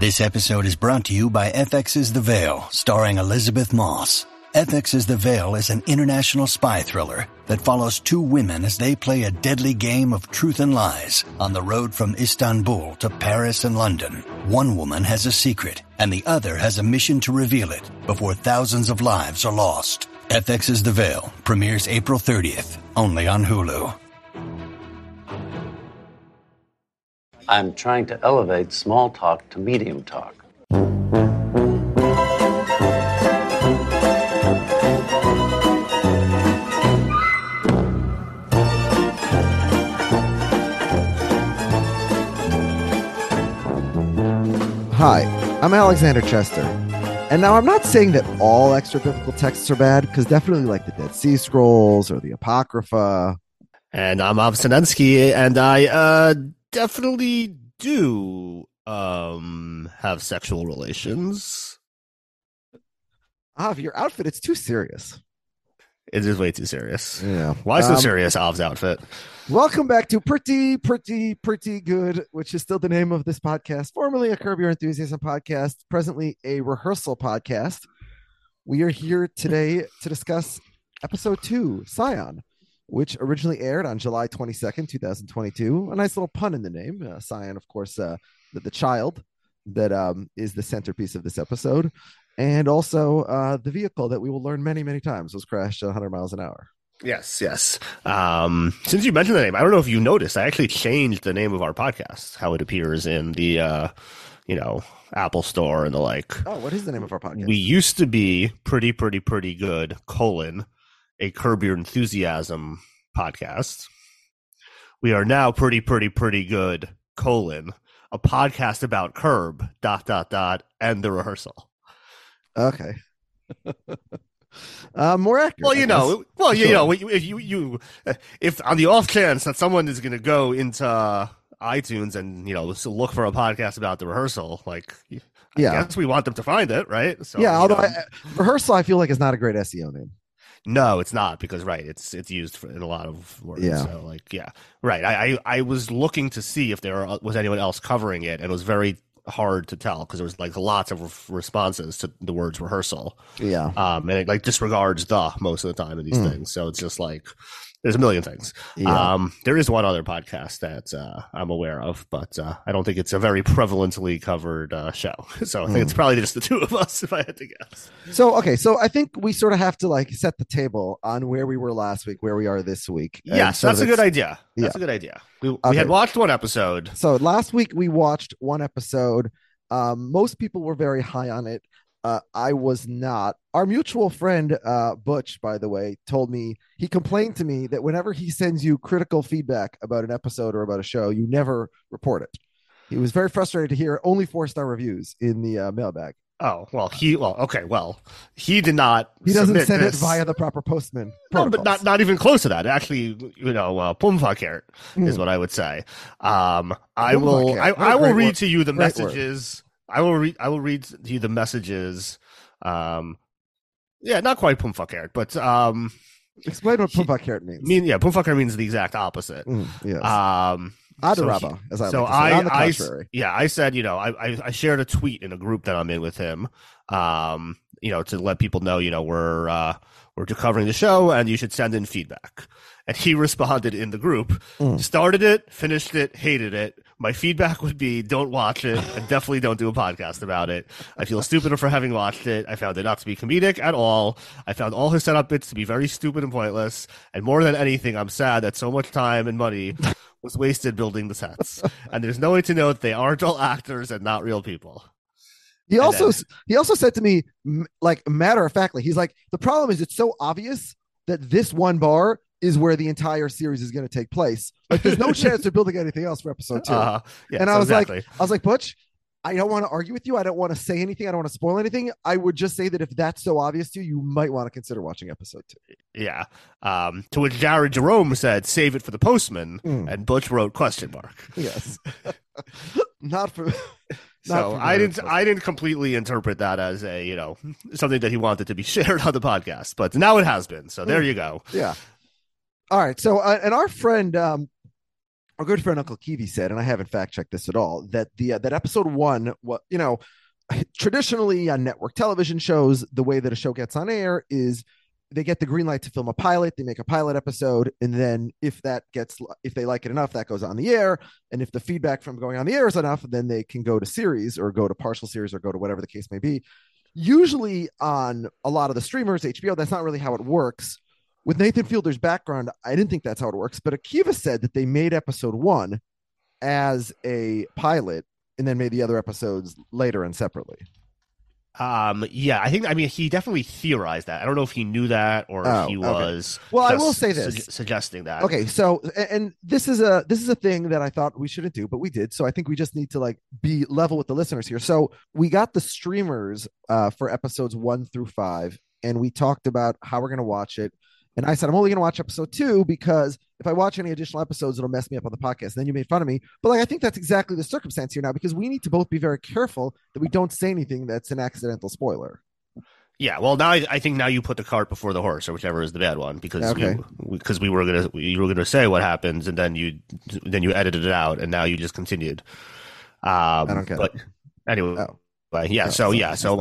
This episode is brought to you by FX's The Veil, starring Elizabeth Moss. FX's The Veil is an international spy thriller that follows two women as they play a deadly game of truth and lies on the road from Istanbul to Paris and London. One woman has a secret, and the other has a mission to reveal it before thousands of lives are lost. FX's The Veil premieres April 30th, only on Hulu. I'm trying to elevate small talk to medium talk. Hi, I'm Alexander Chester. And now I'm not saying that all extra-biblical texts are bad, because definitely like the Dead Sea Scrolls or the Apocrypha. And I'm Obstinensky, and I definitely do have sexual relations. Your outfit, it's too serious. It is way too serious. Yeah. Why so serious, Ov's outfit? Welcome back to Pretty Good, which is still the name of this podcast, formerly a Curb Your Enthusiasm podcast, presently a rehearsal podcast. We are here today to discuss episode 2, Scion, which originally aired on July 22nd, 2022. A nice little pun in the name. Scion, of course, the child that is the centerpiece of this episode. And also the vehicle that we will learn many, many times was crashed at 100 miles an hour. Yes. Since you mentioned the name, I don't know if you noticed, I actually changed the name of our podcast, how it appears in the, Apple Store and the like. Oh, what is the name of our podcast? We used to be Pretty Good, a Curb Your Enthusiasm podcast. We are now Pretty Good, a podcast about Curb, ... and the rehearsal. Okay. More accurate. Well, if on the off chance that someone is going to go into iTunes and look for a podcast about the rehearsal, I guess we want them to find it, right? So, although rehearsal, I feel like is not a great SEO name. No, it's not, because it's used in a lot of words. Yeah. So right. I was looking to see if there was anyone else covering it, and it was very hard to tell because there was lots of responses to the words rehearsal. Yeah. And it disregards the most of the time in these things. So it's just there's a million things. Yeah. There is one other podcast that I'm aware of, but I don't think it's a very prevalently covered show. So I think it's probably just the two of us, if I had to guess. So I think we sort of have to set the table on where we were last week, where we are this week. Yes, that's a good idea. That's a good idea. We had watched one episode. So last week we watched one episode. Most people were very high on it. I was not. Our mutual friend, Butch, by the way, he complained to me that whenever he sends you critical feedback about an episode or about a show, you never report it. He was very frustrated to hear only 4-star reviews in the mailbag. Oh, well, he did not. He doesn't send it via the proper postman. No, but not even close to that. Actually, pumfakert is what I would say. I will read to you the messages. I will read to you the messages. Not quite pumfakert, but explain what pumfakert means. Pumfakert means the exact opposite. Yes. Adarabba, as I like to say. On the contrary. I said, I shared a tweet in a group that I'm in with him, to let people know, we're covering the show and you should send in feedback. And he responded in the group, started it, finished it, hated it. My feedback would be don't watch it and definitely don't do a podcast about it. I feel stupider for having watched it. I found it not to be comedic at all. I found all his setup bits to be very stupid and pointless. And more than anything, I'm sad that so much time and money was wasted building the sets. And there's no way to know that they aren't all actors and not real people. He also said to me, matter of factly, he's like, the problem is it's so obvious that this one bar is where the entire series is going to take place. There's no chance they're building anything else for episode 2. And I was like, Butch, I don't want to argue with you. I don't want to say anything. I don't want to spoil anything. I would just say that if that's so obvious to you, you might want to consider watching episode 2. Yeah. To which Jared Jerome said, save it for the postman. And Butch wrote ? Yes. Not for... So I didn't completely interpret that as a, something that he wanted to be shared on the podcast, but now it has been. So there you go. Yeah. All right. So, and our friend our good friend Uncle Kiwi said, and I haven't fact checked this at all, that that episode one, what traditionally on network television shows, the way that a show gets on air is they get the green light to film a pilot, they make a pilot episode, and then if they like it enough, that goes on the air. And if the feedback from going on the air is enough, then they can go to series or go to partial series or go to whatever the case may be. Usually on a lot of the streamers, HBO, that's not really how it works. With Nathan Fielder's background, I didn't think that's how it works, but Akiva said that they made episode one as a pilot and then made the other episodes later and separately. Yeah, I mean, he definitely theorized that. I don't know if he knew that or if he was. Well, I will say this, suggesting that. Okay, so and this is a thing that I thought we shouldn't do, but we did. So I think we just need to like be level with the listeners here. So we got the streamers for episodes 1 through 5, and we talked about how we're going to watch it. And I said, I'm only going to watch episode 2 because if I watch any additional episodes, it'll mess me up on the podcast. And then you made fun of me. But like, I think that's exactly the circumstance here now, because we need to both be very careful that we don't say anything that's an accidental spoiler. Yeah, well, now I think now you put the cart before the horse, or whichever is the bad one, because you were gonna say what happens, and then you edited it out, and now you just continued. I don't get it. Anyway. Oh. But yeah, so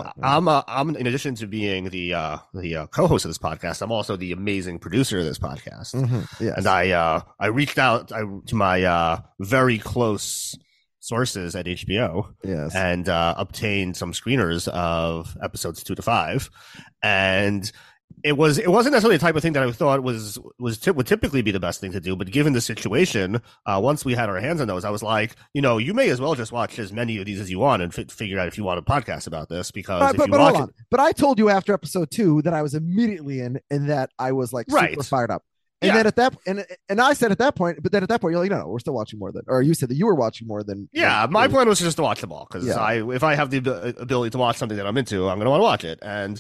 I'm in addition to being the co-host of this podcast, I'm also the amazing producer of this podcast. Mm-hmm. Yes. And I reached out to my very close sources at HBO, yes, and obtained some screeners of episodes 2 to 5, and it wasn't necessarily the type of thing that I thought would typically be the best thing to do, but given the situation, once we had our hands on those, I was like, you may as well just watch as many of these as you want and figure out if you want a podcast about this, because but I told you after episode 2 that I was immediately in, and that I was like super fired up. And then at that, and I said at that point, but then at that point, you're like, no, we're still watching more than, or you said that you were watching more than. Yeah, my plan was just to watch them all, because if I have the ability to watch something that I'm into, I'm going to want to watch it. And,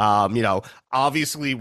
obviously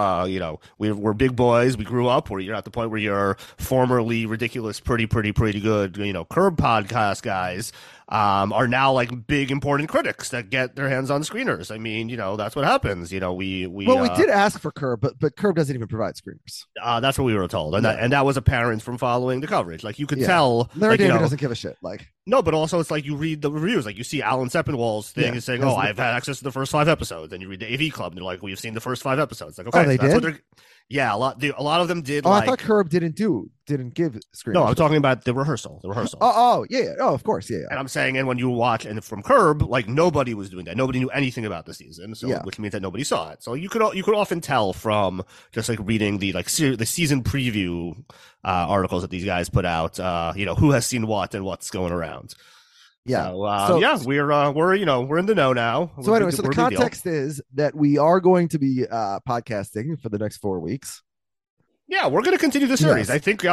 we're big boys. We grew up where you're at the point where you're formerly ridiculous, pretty good, Curb podcast guys. Are now like big important critics that get their hands on screeners. I mean, that's what happens. We did ask for Curb, but Curb doesn't even provide screeners. That's what we were told, and that was apparent from following the coverage. Like you could tell, Larry David doesn't give a shit. Like no, but also it's like you read the reviews, like you see Alan Sepinwall's thing is saying, "Oh, I've had access to the first 5 episodes," and you read the AV Club, and they're like, "We've seen the first 5 episodes." Like, okay, they did. Yeah, a lot of them did. I thought Curb didn't give screeners. No, I'm talking about the rehearsal. Oh, of course, yeah. And I'm saying, and when you watch and from Curb, like nobody was doing that. Nobody knew anything about the season, which means that nobody saw it. So you could often tell from just like reading the the season preview articles that these guys put out. Who has seen what and what's going around. Yeah. We're in the know now. So anyway, the context is that we are going to be podcasting for the next 4 weeks. Yeah, we're going to continue the series. Yes. I think,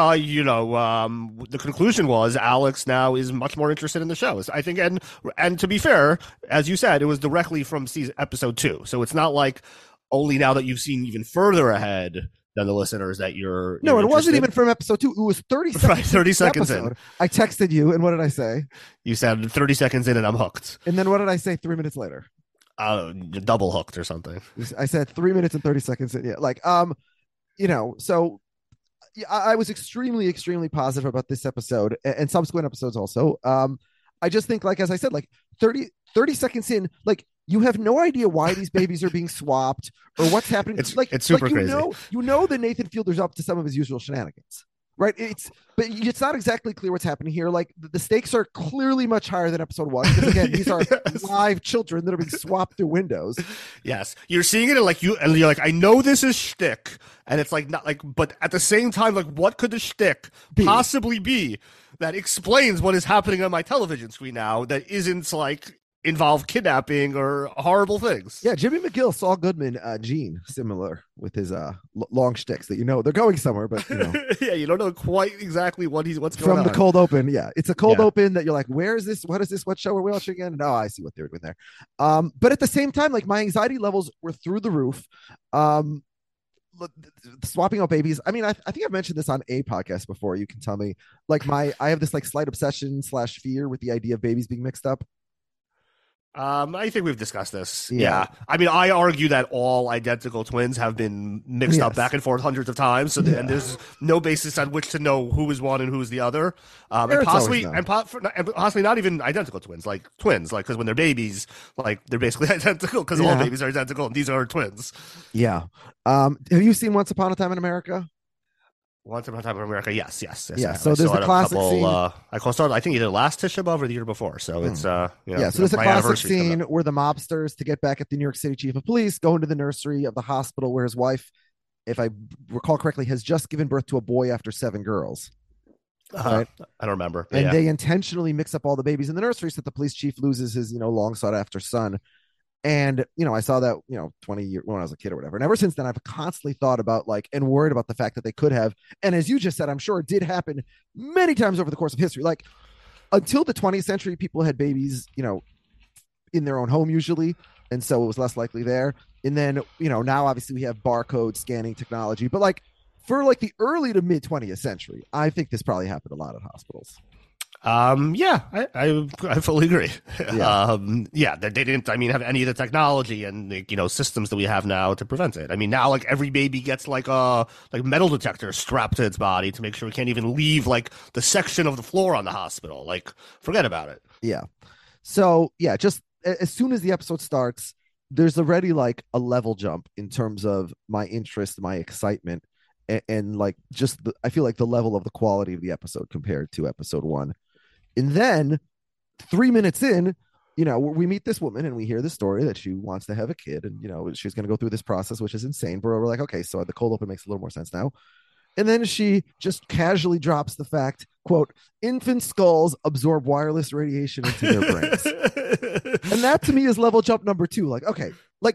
the conclusion was Alex now is much more interested in the shows. I think, and to be fair, as you said, it was directly from episode 2. So it's not like only now that you've seen even further ahead than the listeners that you're No, it wasn't even from episode 2. It was 30 seconds. Right, 30 seconds in. I texted you, and what did I say? You said 30 seconds in, and I'm hooked. And then what did I say 3 minutes later? Double hooked or something. I said 3 minutes and 30 seconds in. Yeah, so I was extremely, extremely positive about this episode and subsequent episodes also. I just think, like, as I said, like 30 seconds in, like, you have no idea why these babies are being swapped or what's happening. It's super crazy. You know that Nathan Fielder's up to some of his usual shenanigans, right? But it's not exactly clear what's happening here. Like the stakes are clearly much higher than episode 1, because again, these are live children that are being swapped through windows. Yes, you're seeing it and you're like, I know this is shtick, and it's like not like, but at the same time, like, what could the shtick possibly be that explains what is happening on my television screen now that isn't like involve kidnapping or horrible things? Yeah, Jimmy McGill, Saul Goodman, Gene, similar with his long shticks that they're going somewhere, but yeah, you don't know quite exactly what's going from on. The cold open. Yeah, it's a cold open that you're like, where is this? What is this? What show are we watching again? No, I see what they're doing there. But at the same time, like my anxiety levels were through the roof. Swapping out babies. I mean, I think I've mentioned this on a podcast before. You can tell me, like I have this like slight obsession / fear with the idea of babies being mixed up. I think we've discussed this. Yeah. Yeah. I mean, I argue that all identical twins have been mixed up Yes. back and forth hundreds of times. So Yeah. and there's no basis on which to know who is one and who is the other. And Parents possibly, always know. and possibly not even identical twins, like, because when they're babies, like, they're basically identical because all Yeah. babies are identical and these are twins. Yeah. Have you seen Once Upon a Time in America? Once Upon a Time in America, yes. Yeah, I so there's saw the it a classic couple, scene. I started, I think either last Tisha B'Av or the year before. So it's So there's a my classic anniversary's coming scene up. where the mobsters, to get back at the New York City chief of police, go into the nursery of the hospital where his wife, if I recall correctly, has just given birth to a boy after 7 girls. Right? I don't remember. But And yeah. they intentionally mix up all the babies in the nursery so that the police chief loses his, long sought after son. And, I saw that, 20 years when I was a kid or whatever. And ever since then, I've constantly thought about and worried about the fact that they could have. And as you just said, I'm sure it did happen many times over the course of history. Like, until the 20th century, people had babies, in their own home usually. And so it was less likely there. And then, now obviously we have barcode scanning technology. But for the early to mid 20th century, I think this probably happened a lot at hospitals. Yeah, I fully agree. Yeah. They didn't, have any of the technology and systems that we have now to prevent it. I mean, now every baby gets a metal detector strapped to its body to make sure it can't even leave the section of the floor on the hospital. Forget about it. Yeah. So yeah, just as soon as the episode starts, there's already a level jump in terms of my interest, my excitement, and I feel like the level of the quality of the episode compared to episode 1. And then 3 minutes in, we meet this woman and we hear the story that she wants to have a kid, and she's going to go through this process, which is insane. But we're like, okay, so the cold open makes a little more sense now. And then she just casually drops the fact, quote, infant skulls absorb wireless radiation into their brains. And that to me is level jump number 2. Okay,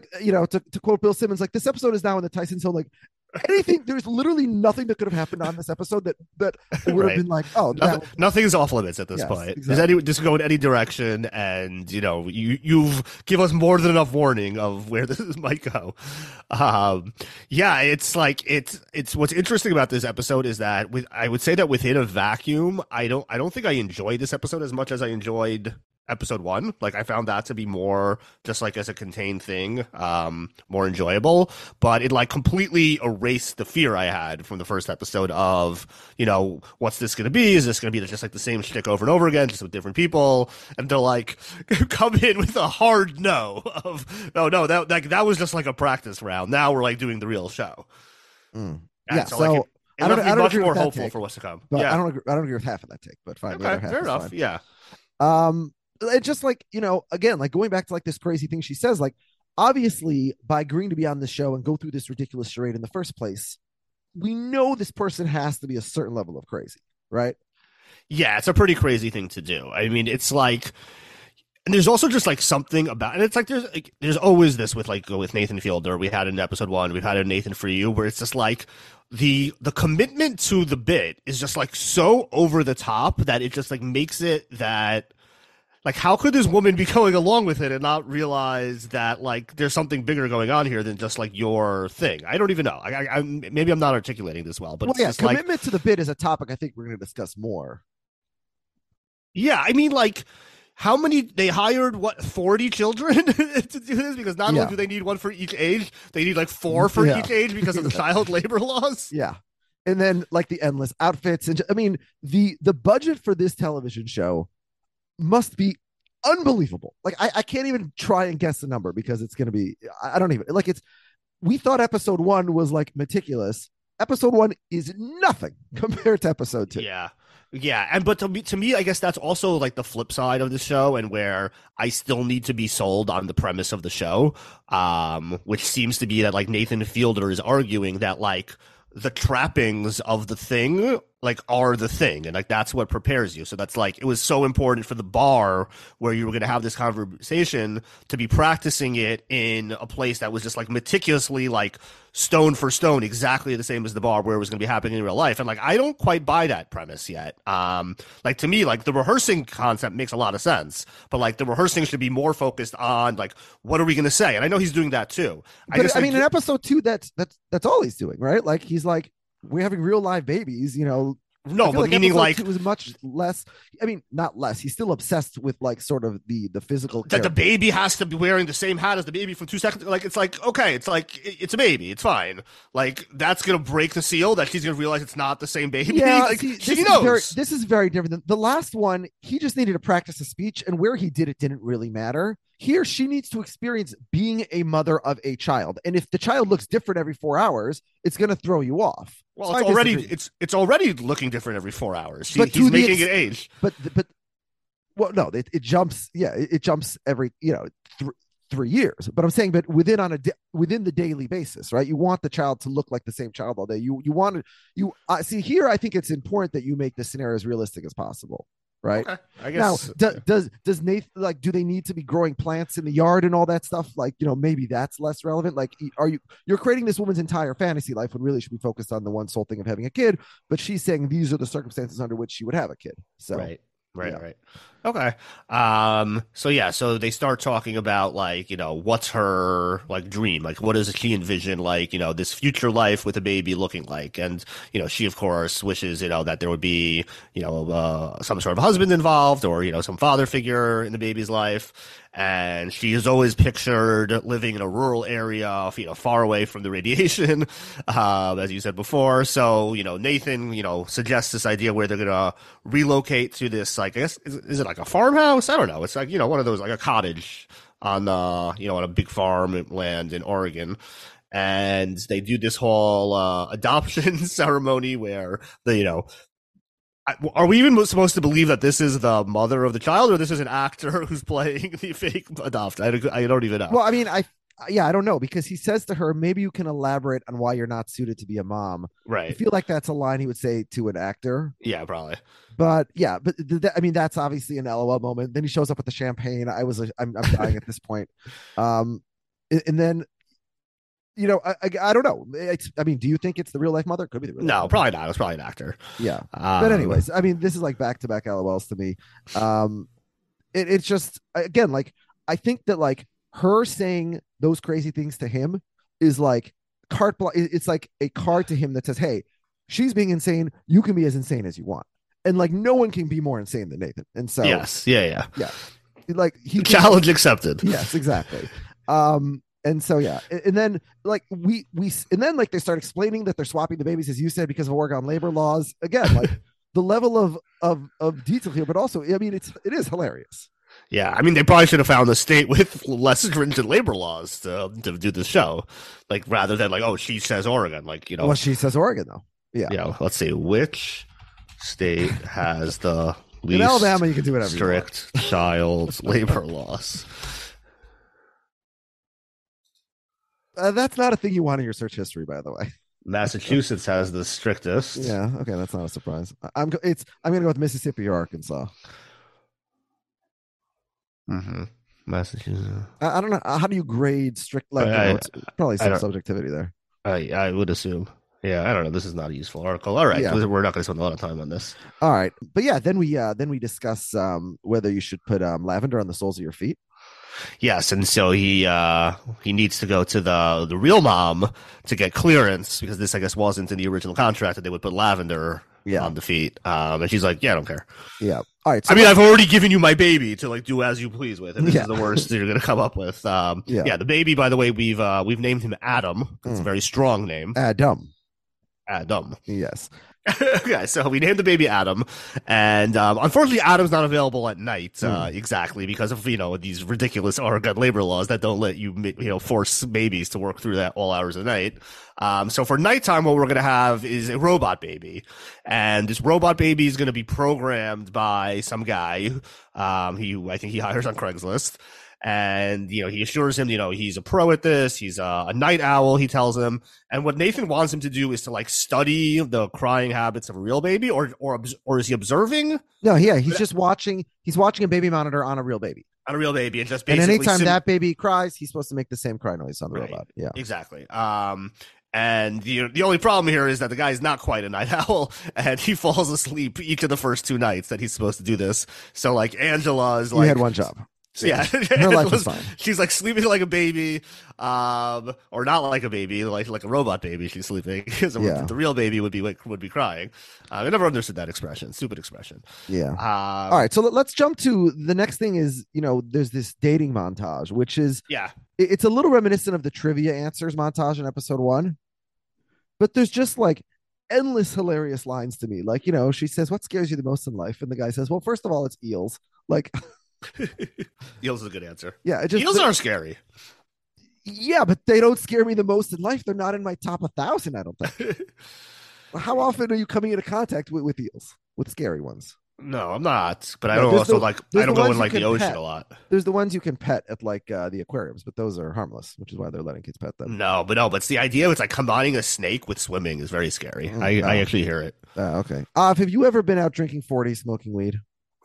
to quote Bill Simmons, this episode is now in the Tyson Zone. Anything, there's literally nothing that could have happened on this episode that would have been nothing is off limits at this point. Exactly. Just go in any direction, and you've give us more than enough warning of where this might go. It's what's interesting about this episode is that I would say that within a vacuum, I don't think I enjoyed this episode as much as I enjoyed episode 1. I found that to be more just as a contained thing, more enjoyable, but it completely erased the fear I had from the first episode of, what's this going to be? Is this going to be just the same shtick over and over again, just with different people? And they'll come in with a hard no of, no, that was just a practice round. Now we're doing the real show. Yeah. So it left me much more hopeful for what's to come. But Yeah. I don't agree with half of that take, but fine. Okay, fair enough. Fine. Yeah. It's just again, going back to this crazy thing she says, obviously by agreeing to be on the show and go through this ridiculous charade in the first place, we know this person has to be a certain level of crazy, right? Yeah, it's a pretty crazy thing to do. I mean, it's and there's also just something about, and it's there's always this with with Nathan Fielder. We had it in episode 1, we've had it in Nathan For You, where it's just the commitment to the bit is just so over the top that it just makes it that how could this woman be going along with it and not realize that there's something bigger going on here than just your thing? I don't even know. I maybe I'm not articulating this well, but it's just commitment to the bit is a topic I think we're going to discuss more. Yeah, I mean, how many they hired? 40 children to do this, because not only do they need one for each age, they need 4 for each age because of the child labor laws. Yeah, and then the endless outfits, and the budget for this television show must be unbelievable. I can't even try and guess the number because it's going to be, I don't even we thought episode 1 was meticulous. Episode 1 is nothing compared to episode 2. Yeah, but to me, I guess that's also the flip side of the show, and where I still need to be sold on the premise of the show, which seems to be that Nathan Fielder is arguing that the trappings of the thing are the thing, and that's what prepares you. So that's it was so important for the bar where you were going to have this conversation to be practicing it in a place that was just meticulously stone for stone exactly the same as the bar where it was going to be happening in real life. And I don't quite buy that premise yet. To me, the rehearsing concept makes a lot of sense, but the rehearsing should be more focused on what are we going to say? And I know he's doing that too. But I mean, in episode 2, that's all he's doing, right? He's we're having real live babies, No, I feel but meaning episode like 2 was much less. I mean, not less. He's still obsessed with like sort of the physical. that the character. baby has to be wearing the same hat as the baby from 2 seconds. Like it's like okay, it's like it's a baby, it's fine. Like that's gonna break the seal that she's gonna realize it's not the same baby. Yeah, like see, she this knows. this is very different than the last one. He just needed to practice a speech, and where he did it didn't really matter. Here, she needs to experience being a mother of a child, and if the child looks different every 4 hours, it's going to throw you off. Well, So it's I already disagree. it's already looking different every 4 hours. But to He's the making it age. but well, no, it jumps. Yeah, it jumps every 3 years. But I'm saying, but within the daily basis, right? You want the child to look like the same child all day. You want to see here. I think it's important that you make the scenario as realistic as possible. Right. Okay, I Now, guess. does Nathan like? Do they need to be growing plants in the yard and all that stuff? Like, maybe that's less relevant. Like, you're creating this woman's entire fantasy life when really should be focused on the one sole thing of having a kid? But she's saying these are the circumstances under which she would have a kid. So Right. Yeah. Right. Okay. So they start talking about like, what's her like dream? Like what does she envision like, this future life with a baby looking like? And, she of course wishes, that there would be, some sort of husband involved or, some father figure in the baby's life. And she has always pictured living in a rural area, far away from the radiation, as you said before. So, Nathan, suggests this idea where they're going to relocate to this, like, I guess, is it like a farmhouse? I don't know. It's like, one of those, like a cottage on, on a big farm land in Oregon. And they do this whole, adoption ceremony where are we even supposed to believe that this is the mother of the child, or this is an actor who's playing the fake adopt? I don't even know. Well, I mean, I don't know, because he says to her, maybe you can elaborate on why you're not suited to be a mom. Right. I feel like that's a line he would say to an actor. Yeah, probably. But yeah, but I mean, that's obviously an LOL moment. Then he shows up with the champagne. I'm dying at this point. And then, I don't know. Do you think it's the real life mother? Could be the real life No, mother. probably not. It's probably an actor. Yeah. But anyways, I mean, this is like back to back LOLs to me. It's just, again, like, I think that like her saying those crazy things to him is like it's like a card to him that says, hey, she's being insane. You can be as insane as you want. And like, no one can be more insane than Nathan. And so, yes. Yeah. like Challenge accepted. Yes, exactly. And so, yeah. And then like and then like they start explaining that they're swapping the babies, as you said, because of Oregon labor laws. Again, like the level of detail here, but also, I mean, it is hilarious. Yeah, I mean, they probably should have found a state with less stringent labor laws to do this show, like rather than like, oh, she says Oregon, like Well, she says Oregon though. Yeah. Let's see, which state has the least In Alabama, you can do whatever strict child labor laws? That's not a thing you want in your search history, by the way. Massachusetts has the strictest. Yeah. Okay, that's not a surprise. I'm gonna go with Mississippi or Arkansas. Mm-hmm. Massachusetts. I don't know. How do you grade strict? Like, it's probably some subjectivity there. I would assume. Yeah, I don't know. This is not a useful article. All right, we're not going to spend a lot of time on this. All right, but yeah, then we discuss whether you should put lavender on the soles of your feet. Yes, and so he needs to go to the real mom to get clearance, because this, I guess, wasn't in the original contract that they would put lavender on the feet. And she's like, yeah, I don't care. Yeah. All right. So I mean, I've already given you my baby to like do as you please with, and this is the worst that you're going to come up with. The baby, by the way, we've named him Adam. It's a very strong name. Adam. Yes. Okay, so we named the baby Adam, and unfortunately, Adam's not available at night exactly because of these ridiculous Oregon labor laws that don't let you force babies to work through that all hours of the night. So for nighttime, what we're going to have is a robot baby, and this robot baby is going to be programmed by some guy. I think he hires on Craigslist. And, he assures him, he's a pro at this. He's a night owl, he tells him. And what Nathan wants him to do is to like study the crying habits of a real baby, or is he observing? No, yeah, he's just watching. He's watching a baby monitor on a real baby. On a real baby, and just basically. And anytime that baby cries, he's supposed to make the same cry noise on the robot. Yeah, exactly. And the only problem here is that the guy's not quite a night owl, and he falls asleep each of the first 2 nights that he's supposed to do this. So like Angela is like, you had one job. Yeah, her life is fine. She's like sleeping like a baby, or not like a baby, like a robot baby. She's sleeping because the real baby would be crying. I never understood that expression. Stupid expression. Yeah. All right, so let's jump to the next thing. Is there's this dating montage, which is it's a little reminiscent of the trivia answers montage in episode 1, but there's just like endless hilarious lines to me. Like she says, "What scares you the most in life?" And the guy says, "Well, first of all, it's eels." Like. Eels is a good answer. Yeah, eels are scary. Yeah, but they don't scare me the most in life. They're not in my top 1,000. I don't think. How often are you coming into contact with eels, with scary ones? No, I'm not. But I don't also I don't go in like the ocean a lot. There's the ones you can pet at like the aquariums, but those are harmless, which is why they're letting kids pet them. No, but it's the idea. It's like combining a snake with swimming is very scary. I actually hear it. Okay. Have you ever been out drinking 40, smoking weed?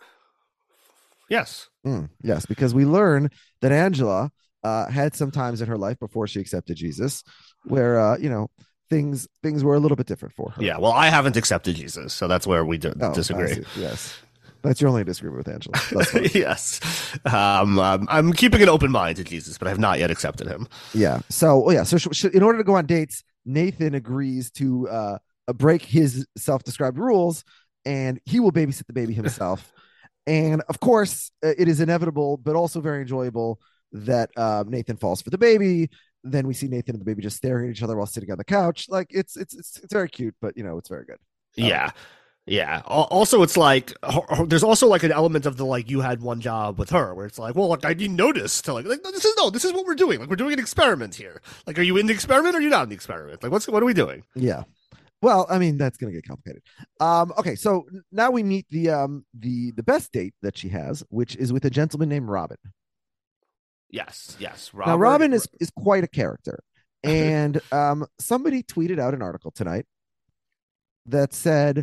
Yes. Yes, because we learn that Angela had some times in her life before she accepted Jesus where things were a little bit different for her. Yeah, well, I haven't accepted Jesus, so that's where we disagree. Yes. That's your only disagreement with Angela. That's yes. I'm keeping an open mind to Jesus, but I have not yet accepted him. Yeah. So in order to go on dates, Nathan agrees to break his self-described rules, and he will babysit the baby himself. And of course, it is inevitable, but also very enjoyable that Nathan falls for the baby. Then we see Nathan and the baby just staring at each other while sitting on the couch. Like it's very cute, but it's very good. Yeah. Yeah. Also, it's like there's also like an element of the like you had one job with her where it's like, well, like I didn't notice to like this is what we're doing. Like we're doing an experiment here. Like, are you in the experiment or are you not in the experiment? Like, what are we doing? Yeah. Well, I mean, that's going to get complicated. Okay, so now we meet the best date that she has, which is with a gentleman named Robin. Yes. Now, Robin is quite a character. And somebody tweeted out an article tonight that said,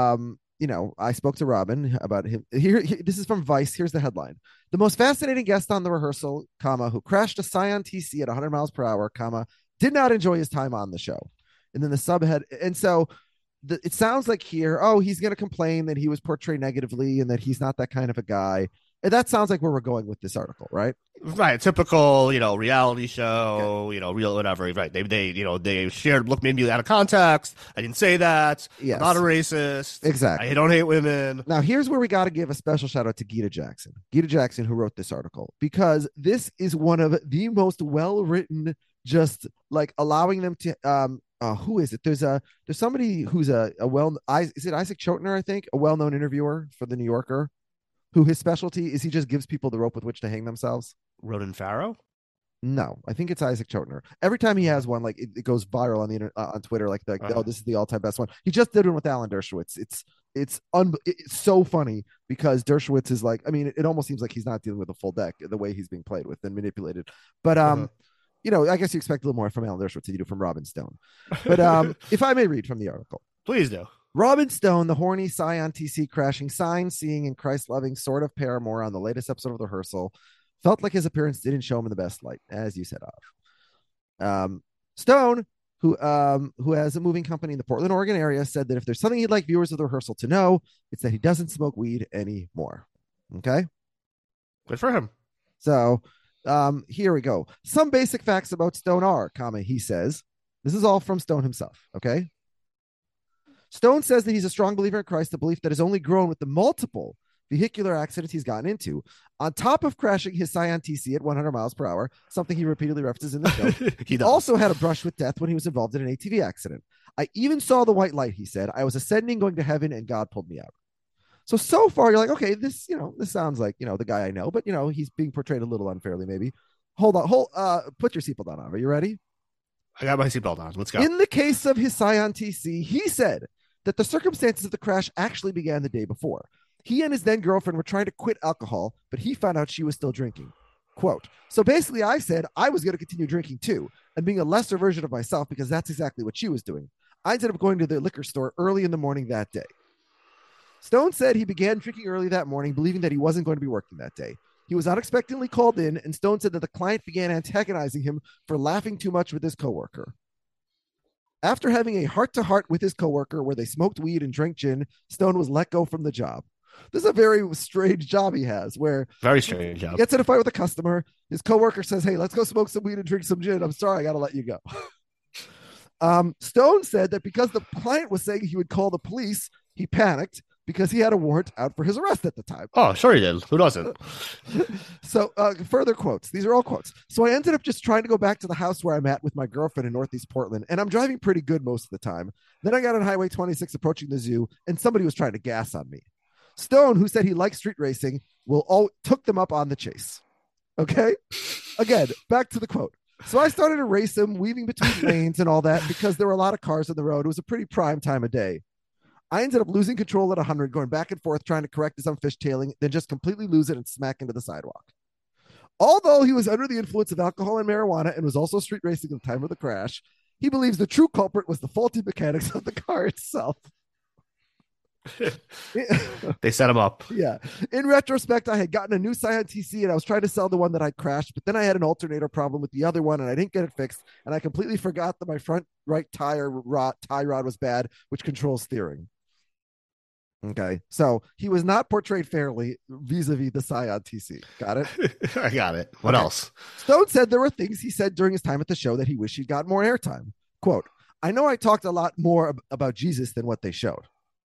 I spoke to Robin about him. Here, this is from Vice. Here's the headline. The most fascinating guest on the rehearsal, who crashed a Scion TC at 100 miles per hour, did not enjoy his time on the show. And then the subhead, and so it sounds like here, he's going to complain that he was portrayed negatively and that he's not that kind of a guy. And that sounds like where we're going with this article, right? Right, typical, reality show, real whatever. Right, they shared made me out of context. I didn't say that. Yes. I'm not a racist. Exactly. I don't hate women. Now, here's where we got to give a special shout out to Gita Jackson, who wrote this article, because this is one of the most well written. Just like allowing them to who is it? There's somebody who's is it Isaac Chotiner, I think, a well-known interviewer for the New Yorker, who his specialty is he just gives people the rope with which to hang themselves. Ronan Farrow? No, I think it's Isaac Chotiner. Every time he has one, like it goes viral on the internet, on Twitter, like this is the all-time best one. He just did one with Alan Dershowitz. It's so funny because Dershowitz is like, I mean, it almost seems like he's not dealing with a full deck the way he's being played with and manipulated. But I guess you expect a little more from Alan Dershowitz than you do from Robin Stone. But if I may read from the article. Please do. Robin Stone, the horny Scion TC crashing, sign-seeing, and Christ-loving sort of paramour on the latest episode of The Rehearsal, felt like his appearance didn't show him in the best light, as you said off. Stone, who has a moving company in the Portland, Oregon area, said that if there's something he'd like viewers of The Rehearsal to know, it's that he doesn't smoke weed anymore. Okay? Good for him. So... here we go. Some basic facts about Stone are, he says. This is all from Stone himself, okay? Stone says that he's a strong believer in Christ, a belief that has only grown with the multiple vehicular accidents he's gotten into. On top of crashing his Scion TC at 100 miles per hour, something he repeatedly references in the show, he also had a brush with death when he was involved in an ATV accident. I even saw the white light, he said. I was ascending, going to heaven, and God pulled me out. So far, you're like, okay, this sounds like, the guy I know, but, he's being portrayed a little unfairly, maybe. Put your seatbelt on. Are you ready? I got my seatbelt on. Let's go. In the case of his Scion TC, he said that the circumstances of the crash actually began the day before. He and his then girlfriend were trying to quit alcohol, but he found out she was still drinking. Quote, so basically I said I was going to continue drinking too, and being a lesser version of myself because that's exactly what she was doing. I ended up going to the liquor store early in the morning that day. Stone said he began drinking early that morning, believing that he wasn't going to be working that day. He was unexpectedly called in, and Stone said that the client began antagonizing him for laughing too much with his coworker. After having a heart-to-heart with his coworker where they smoked weed and drank gin, Stone was let go from the job. This is a very strange job he has where Very strange he job. gets in a fight with a customer. His coworker says, "Hey, let's go smoke some weed and drink some gin. I'm sorry, I got to let you go." Stone said that because the client was saying he would call the police, he panicked because he had a warrant out for his arrest at the time. Oh, sure he did. Who doesn't? So further quotes. These are all quotes. So I ended up just trying to go back to the house where I'm at with my girlfriend in Northeast Portland, and I'm driving pretty good most of the time. Then I got on Highway 26 approaching the zoo, and somebody was trying to gas on me. Stone, who said he liked street racing, took them up on the chase. Okay? Again, back to the quote. So I started to race him, weaving between lanes and all that because there were a lot of cars on the road. It was a pretty prime time of day. I ended up losing control at 100, going back and forth, trying to correct his fishtailing, then just completely lose it and smack into the sidewalk. Although he was under the influence of alcohol and marijuana and was also street racing at the time of the crash, he believes the true culprit was the faulty mechanics of the car itself. They set him up. Yeah. In retrospect, I had gotten a new Scion TC and I was trying to sell the one that I crashed, but then I had an alternator problem with the other one and I didn't get it fixed. And I completely forgot that my front right tie rod was bad, which controls steering. Okay. So he was not portrayed fairly vis-a-vis the Scion TC. Got it? I got it. What else? Stone said there were things he said during his time at the show that he wished he'd got more airtime. Quote, I know I talked a lot more about Jesus than what they showed.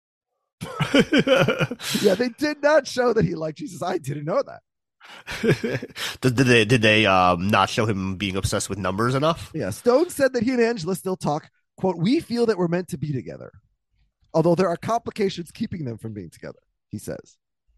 Yeah, they did not show that he liked Jesus. I didn't know that. Did they not show him being obsessed with numbers enough? Yeah, Stone said that he and Angela still talk. Quote, we feel that we're meant to be together, although there are complications keeping them from being together, he says.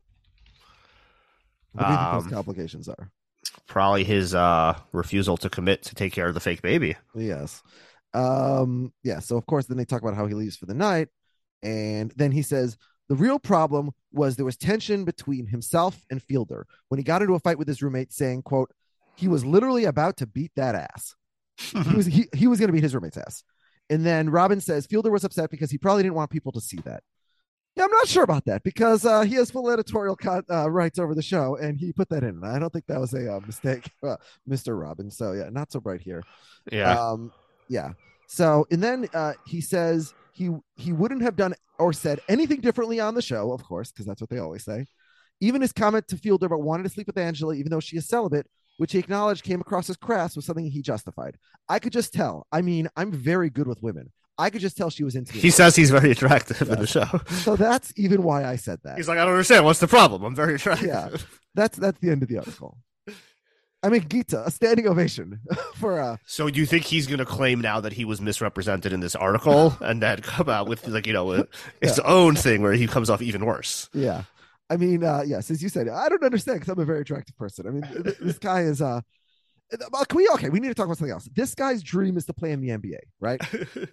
What do you think those complications are? Probably his refusal to commit to take care of the fake baby. Yes. Yeah, so of course then they talk about how he leaves for the night. And then he says, the real problem was there was tension between himself and Fielder when he got into a fight with his roommate saying, quote, he was literally about to beat that ass. He was going to beat his roommate's ass. And then Robin says Fielder was upset because he probably didn't want people to see that. Yeah, I'm not sure about that because he has full editorial rights over the show and he put that in. I don't think that was a mistake, Mr. Robin. So yeah, not so bright here. Yeah. Yeah. So, and then he says he wouldn't have done or said anything differently on the show, of course, because that's what they always say. Even his comment to Fielder about wanting to sleep with Angela, even though she is celibate, which he acknowledged came across as crass, was something he justified. I could just tell. I mean, I'm very good with women. I could just tell she was into me. He says he's very attractive in the show. So that's even why I said that. He's like, I don't understand. What's the problem? I'm very attractive. Yeah, that's the end of the article. I mean, Gita, a standing ovation for. So do you think he's going to claim now that he was misrepresented in this article and then come out with his own thing where he comes off even worse? Yeah. I mean, yes, as you said, I don't understand because I'm a very attractive person. I mean, this guy is we need to talk about something else. This guy's dream is to play in the NBA, right?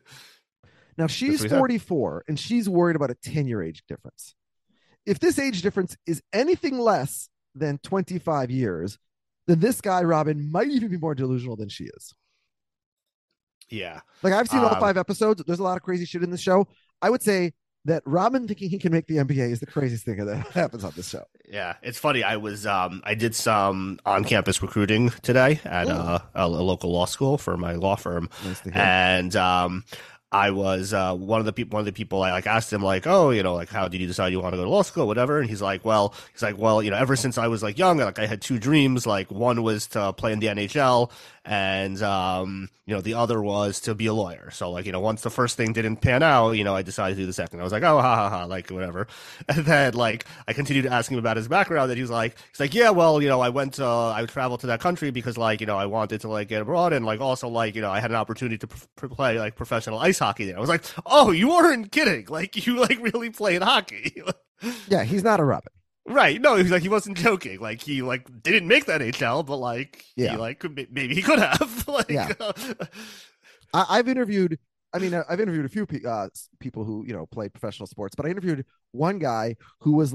Now she's 44 and she's worried about a 10-year age difference. If this age difference is anything less than 25 years, then this guy, Robin, might even be more delusional than she is. Yeah. Like I've seen all 5 episodes. There's a lot of crazy shit in the show. I would say that Robin thinking he can make the NBA is the craziest thing that happens on this show. Yeah. It's funny. I did some on-campus recruiting today at a local law school for my law firm. Nice to hear. And, I was one of the people I asked him oh how did you decide you want to go to law school, whatever, and he's like well ever since I was young, I had 2 dreams, one was to play in the NHL and the other was to be a lawyer. So once the first thing didn't pan out, I decided to do the second. I was like, oh, ha ha ha, whatever. And then I continued to ask him about his background, and he's like yeah, well I traveled to that country because I wanted to get abroad, and also I had an opportunity to play professional ice hockey there. I was like, oh, you weren't kidding, you really played hockey. Yeah, he's not a Robin. Right. No, he wasn't joking. He didn't make that NHL, but maybe he could have. Yeah. I've interviewed a few people who, play professional sports, but I interviewed one guy who was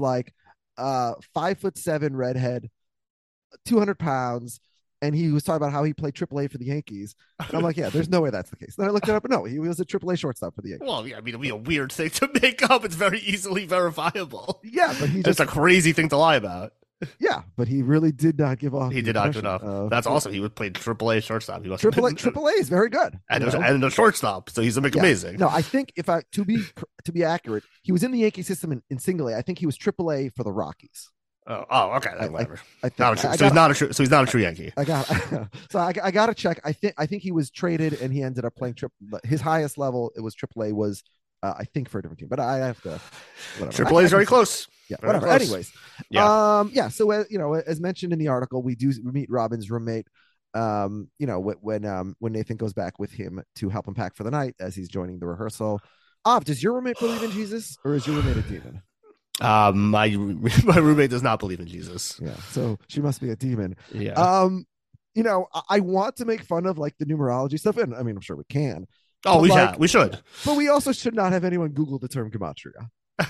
5'7" redhead, 200 pounds. And he was talking about how he played AAA for the Yankees. And I'm like, yeah, there's no way that's the case. Then I looked it up, and no, he was a AAA shortstop for the Yankees. Well, yeah, I mean, it'd be a weird thing to make up. It's very easily verifiable. Yeah, but it's a crazy thing to lie about. Yeah, but he really did not give off. He the did not impression enough. of- That's awesome. He would play AAA shortstop. He must have Triple A is very good. and you know? a shortstop. So he's Yeah. amazing. No, I think if I to be accurate, he was in the Yankee system in single A. I think he was Triple A for the Rockies. Okay. Whatever. I think Not a true, so he's not a true. So he's not a true Yankee. I got so I got to check. I think he was traded and he ended up playing triple. His highest level it was AAA was I think for a different team, but I have to. Whatever. AAA is very close. Yeah, Very whatever. close. Anyways, Yeah. So as mentioned in the article, we do meet Robin's roommate. When Nathan goes back with him to help him pack for the night as he's joining the rehearsal. Does your roommate believe in Jesus or is your roommate a demon? My roommate does not believe in Jesus. Yeah, so she must be a demon. Yeah. I want to make fun of like the numerology stuff, and I mean, I'm sure we can. Oh, But, we should. But we also should not have anyone Google the term gematria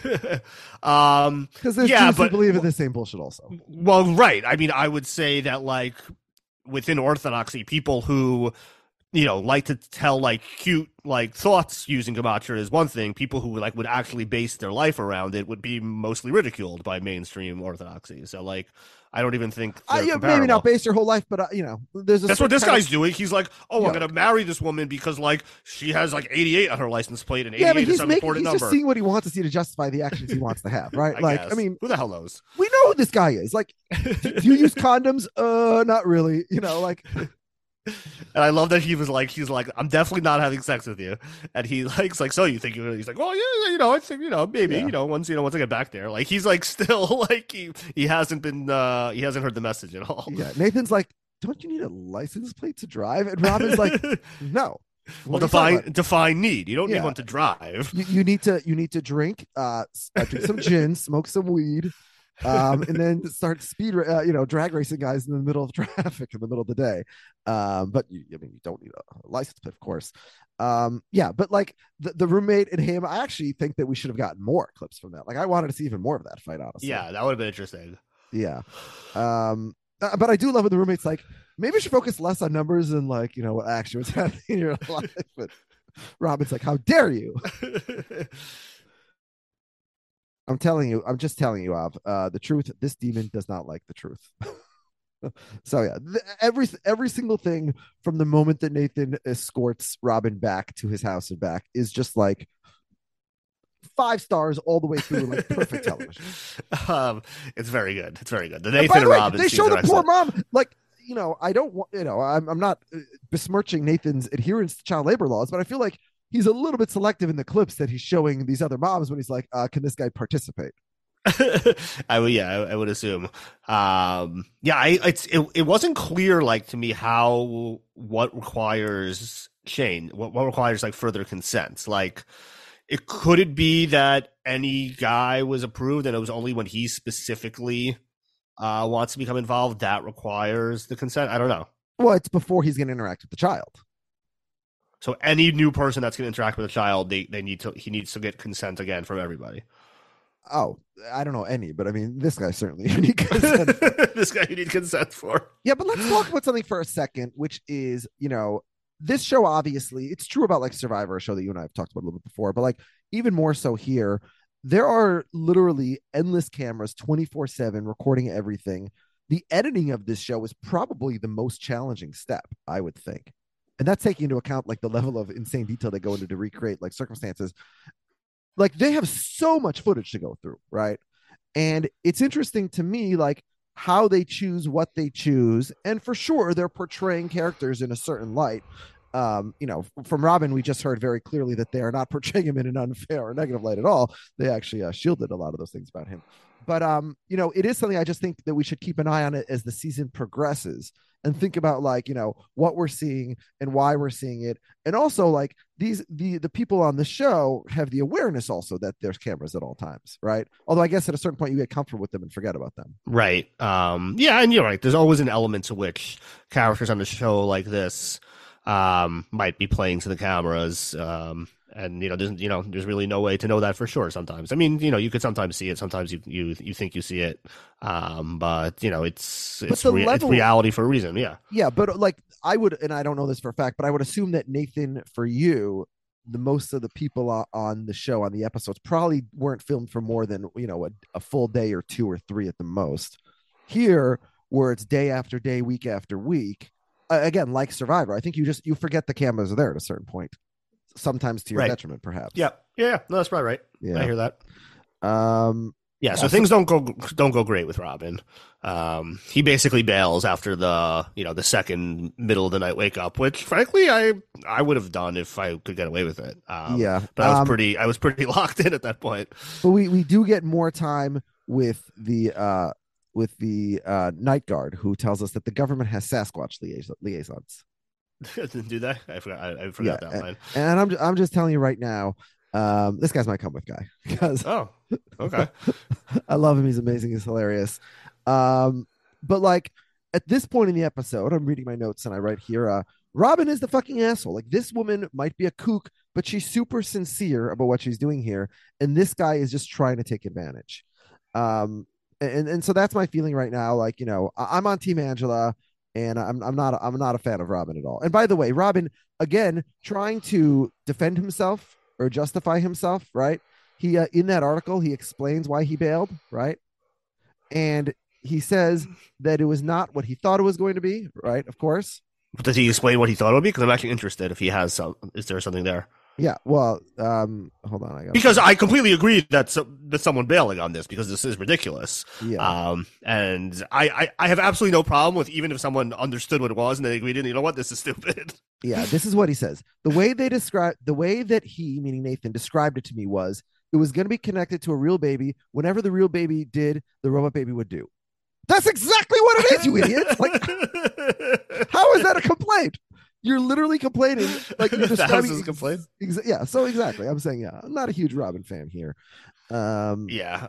Because because there's Jews who believe in the same bullshit also. Well, right. I mean, I would say that like within Orthodoxy, people who like to tell like cute like thoughts using gematria is one thing. People who like would actually base their life around it would be mostly ridiculed by mainstream Orthodoxy. So like, I don't even think maybe not base your whole life, but that's what this guy's doing. He's like, I'm Yeah. gonna marry this woman because like she has like 88 on her license plate and 88 yeah, but is he's some he's important number. just seeing what he wants to see to justify the actions he wants to have, right? I mean, who the hell knows? we know who this guy is. Like, do you use condoms? Not really. And I love that he's like, I'm definitely not having sex with you. And he likes like, so you think he's like, well, yeah, I think, maybe, Yeah. once I get back there, like, he's like still like, he hasn't been, he hasn't heard the message at all. Yeah, Nathan's like, don't you need a license plate to drive? And Robin's like, no. Well, What are you talking about? define need. You don't Yeah. need one to drive. You need to drink drink some gin, smoke some weed, and then start drag racing guys in the middle of traffic in the middle of the day. But you don't need a license plate, of course. But like the roommate and him, I actually think that we should have gotten more clips from that. Like I wanted to see even more of that fight, honestly. Yeah, that would have been interesting. Yeah. But I do love when the roommate's like, maybe we should focus less on numbers and like, what actually was happening in your life. But Robin's like, how dare you? I'm just telling you, the truth. This demon does not like the truth. So yeah, every single thing from the moment that Nathan escorts Robin back to his house and back is just like 5 stars all the way through, like perfect television. It's very good. It's very good. The And by Nathan the and way, Robin. they show the scenes are poor excellent. mom like. I don't want, I'm not besmirching Nathan's adherence to child labor laws, but I feel like he's a little bit selective in the clips that he's showing these other moms when he's like, can this guy participate? I would assume. It wasn't clear like to me what requires what requires like further consent. Like, could it be that any guy was approved and it was only when he specifically wants to become involved that requires the consent? I don't know. Well, it's before he's going to interact with the child. So any new person that's going to interact with a child, he needs to get consent again from everybody. Oh, I don't know any, but I mean, this guy certainly need consent. This guy you need consent for. Yeah, but let's talk about something for a second, which is, this show, obviously, it's true about like Survivor, a show that you and I have talked about a little bit before, but like even more so here, there are literally endless cameras 24/7 recording everything. The editing of this show is probably the most challenging step, I would think. And that's taking into account like the level of insane detail they go into to recreate like circumstances. Like they have so much footage to go through, right? And it's interesting to me, like how they choose what they choose. And for sure, they're portraying characters in a certain light. From Robin, we just heard very clearly that they are not portraying him in an unfair or negative light at all. They actually shielded a lot of those things about him. But, it is something I just think that we should keep an eye on it as the season progresses and think about like, what we're seeing and why we're seeing it. And also like the people on the show have the awareness also that there's cameras at all times. Right. Although I guess at a certain point you get comfortable with them and forget about them. Right. Yeah. And you're right. There's always an element to which characters on the show like this might be playing to the cameras. And there's really no way to know that for sure sometimes. I mean, you could sometimes see it, sometimes you think you see it. But it's reality for a reason. Yeah. Yeah, but like I would, and I don't know this for a fact, but I would assume that Nathan, for you, the most of the people on the show, on the episodes, probably weren't filmed for more than a full day or 2 or 3 at the most. Here, where it's day after day, week after week, again, like Survivor, I think you forget the cameras are there at a certain point, sometimes to your detriment, perhaps. Yeah. No, that's probably right. Yeah. I hear that. So Yeah, things don't go great with Robin. He basically bails after the second middle of the night wake up, which frankly I would have done if I could get away with it. But I was pretty locked in at that point. But we do get more time with the night guard, who tells us that the government has Sasquatch liaisons. Do they? I forgot that line. And I'm just telling you right now, this guy's my come with guy, because okay. I love him. He's amazing. He's hilarious. But like at this point in the episode, I'm reading my notes and I write here, Robin is the fucking asshole. Like, this woman might be a kook, but she's super sincere about what she's doing here, and this guy is just trying to take advantage. And so that's my feeling right now. Like, I'm on Team Angela, and I'm not a fan of Robin at all. And by the way, Robin, again, trying to defend himself or justify himself, right? He in that article, he explains why he bailed, right? And he says that it was not what he thought it was going to be, right? Of course. Does he explain what he thought it would be? Because I'm actually interested if he has some. Is there something there? Yeah. Well, hold on. Because I completely agree that someone bailing on this, because this is ridiculous. Yeah. And I have absolutely no problem with, even if someone understood what it was and they agreed, and you know what, this is stupid. Yeah. This is what he says. The way that he, meaning Nathan, described it to me was, it was going to be connected to a real baby. Whenever the real baby did, the robot baby would do. That's exactly what it is, you idiot. Like, how is that a complaint? You're literally complaining. Like, you're describing complaint. Yeah. So exactly. I'm saying, yeah, I'm not a huge Robin fan here. Yeah.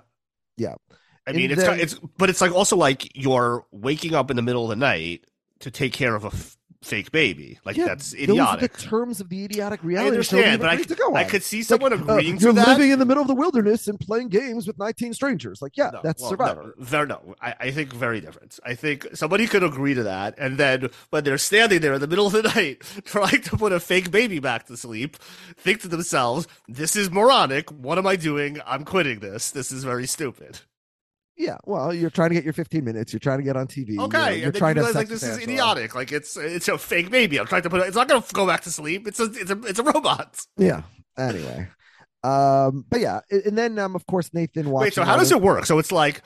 I mean, then, it's like also like you're waking up in the middle of the night to take care of a fake baby. Like, that's idiotic. Those are the terms of the idiotic reality. I understand, but I could see someone agreeing to that. You're living in the middle of the wilderness and playing games with 19 strangers. Like, that's Survivor. I think very different. I think somebody could agree to that, and then when they're standing there in the middle of the night trying to put a fake baby back to sleep, think to themselves, this is moronic. What am I doing? I'm quitting this. This is very stupid. Yeah, well, you're trying to get your 15 minutes. You're trying to get on TV. Okay, you're trying to realize, like, this is idiotic. Like, it's a fake baby. I'm trying to put it. It's not going to go back to sleep. It's a robot. Yeah. Anyway, but yeah, and then of course Nathan watching. Wait, so how does it work? So it's like,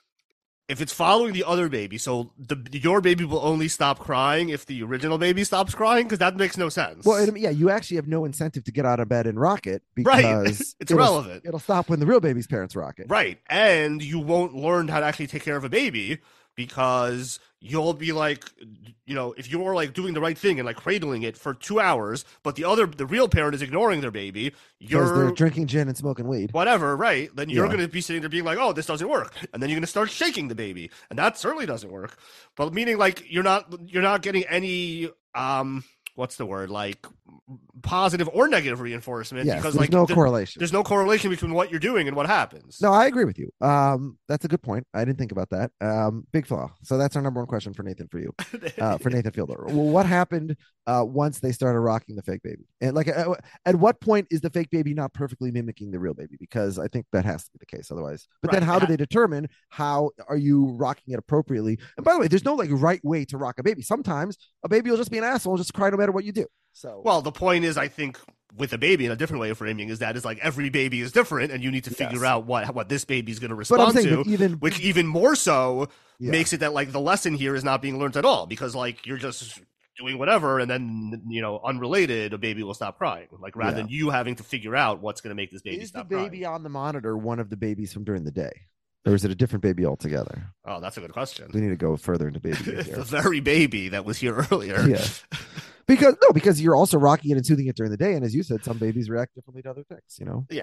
if it's following the other baby, so your baby will only stop crying if the original baby stops crying? Because that makes no sense. Well, yeah, you actually have no incentive to get out of bed and rock it, because right. It's irrelevant. It'll stop when the real baby's parents rock it. Right. And you won't learn how to actually take care of a baby, because you'll be like, if you're like doing the right thing and like cradling it for 2 hours, but the real parent is ignoring their baby, they're drinking gin and smoking weed, whatever, right? Then you're going to be sitting there being like, oh, this doesn't work, and then you're going to start shaking the baby, and that certainly doesn't work. But meaning, like, you're not getting any what's the word, like, positive or negative reinforcement, because there's no correlation. There's no correlation between what you're doing and what happens. No, I agree with you. That's a good point. I didn't think about that. Big flaw. So that's our number one question for Nathan, for you, for Nathan Fielder. Well, what happened once they started rocking the fake baby? And like, at what point is the fake baby not perfectly mimicking the real baby? Because I think that has to be the case otherwise. But then how do they determine how are you rocking it appropriately? And by the way, there's no like right way to rock a baby. Sometimes a baby will just be an asshole and just cry no matter what you do. So, well, the point is, I think, with a baby, in a different way of framing, is that it's like every baby is different, and you need to figure out what this baby is going to respond to, which even more so makes it that, like, the lesson here is not being learned at all, because, like, you're just doing whatever, and then, unrelated, a baby will stop crying, like, rather than you having to figure out what's going to make this baby stop crying. Is the baby on the monitor one of the babies from during the day? Or is it a different baby altogether? Oh, that's a good question. We need to go further into baby here. The very baby that was here earlier. Yeah. Because you're also rocking it and soothing it during the day, and as you said, some babies react differently to other things.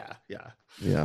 Yeah.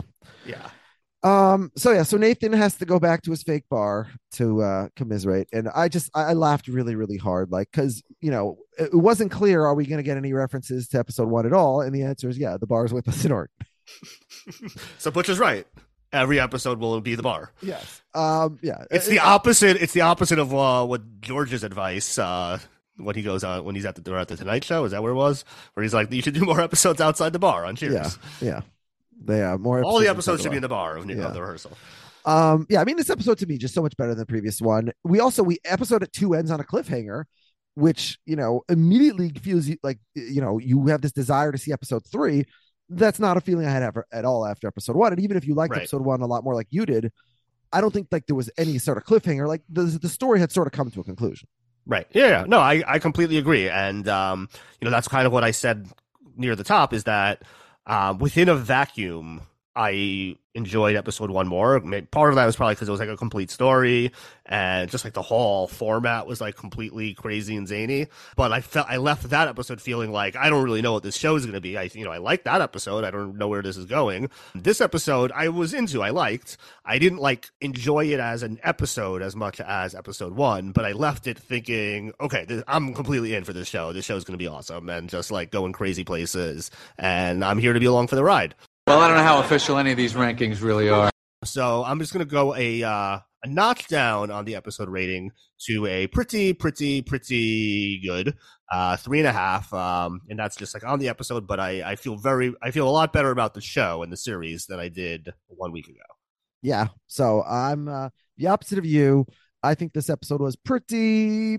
So Nathan has to go back to his fake bar to commiserate, and I laughed really, really hard, like, because it wasn't clear, are we going to get any references to episode 1 at all? And the answer is the bar's with us in Oregon. So Butch is right. Every episode will be the bar. Yes. It's the opposite. It's the opposite of what George's advice. When he goes on, when he's at the Tonight Show, is that where it was? Where he's like, you should do more episodes outside the bar on Cheers. Yeah. They are more. All the episodes should be in the bar of the rehearsal. Yeah, I mean, this episode to me just so much better than the previous one. Episode at 2 ends on a cliffhanger, which, immediately feels like, you have this desire to see episode 3. That's not a feeling I had ever at all after episode 1. And even if you liked episode 1 a lot more like you did, I don't think like there was any sort of cliffhanger. Like the story had sort of come to a conclusion. Right. Yeah. No, I completely agree. And, that's kind of what I said near the top is that within a vacuum, I enjoyed episode 1 more. Part of that was probably because it was like a complete story and just like the whole format was like completely crazy and zany. But I left that episode feeling like I don't really know what this show is going to be. I liked that episode. I don't know where this is going. This episode I was into. I liked. I didn't like enjoy it as an episode as much as episode 1, but I left it thinking, okay, I'm completely in for this show. This show is going to be awesome and just like going crazy places. And I'm here to be along for the ride. Well, I don't know how official any of these rankings really are. So I'm just going to go a notch down on the episode rating to a pretty good 3.5. And that's just like on the episode, but I feel a lot better about the show and the series than I did 1 week ago. Yeah. So I'm the opposite of you. I think this episode was pretty